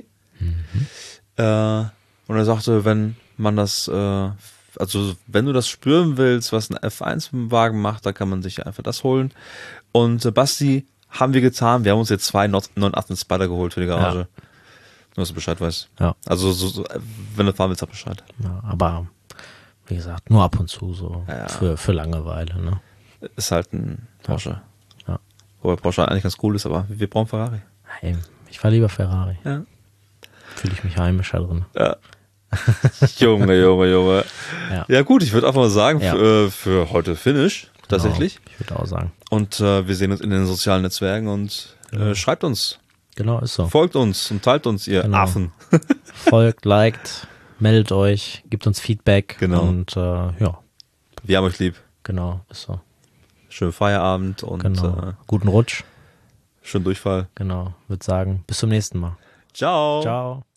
Äh, und er sagte, wenn man das, äh, also wenn du das spüren willst, was ein F eins Wagen macht, dann kann man sich einfach das holen. Und äh, Basti, haben wir getan. Wir haben uns jetzt zwei neun achtzehn Spyder geholt für die Garage. Ja. Nur, dass du Bescheid weißt. Ja. Also, so, so, wenn du fahren willst, sag Bescheid. Ja, aber wie gesagt, nur ab und zu so Ja, ja. für, für Langeweile, ne? Ist halt ein Porsche. Ja. Wobei Porsche eigentlich ganz cool ist, aber wir brauchen Ferrari. Hey, ich fahr lieber Ferrari. Ja. Fühle ich mich heimischer drin. Ja. Junge, Junge, Junge. Ja. Ja gut, ich würde einfach mal sagen, Ja. für, für heute Finish, tatsächlich. Genau, ich würde auch sagen. Und äh, wir sehen uns in den sozialen Netzwerken und äh, schreibt uns, Genau, ist so. folgt uns und teilt uns, ihr Genau. Affen. Folgt, liked, meldet euch, gibt uns Feedback. Genau. Und äh, ja, Wir haben euch lieb. genau, ist so. Schönen Feierabend und Genau. äh, Guten Rutsch. schönen Durchfall. Genau, würde sagen, bis zum nächsten Mal. Ciao. Ciao.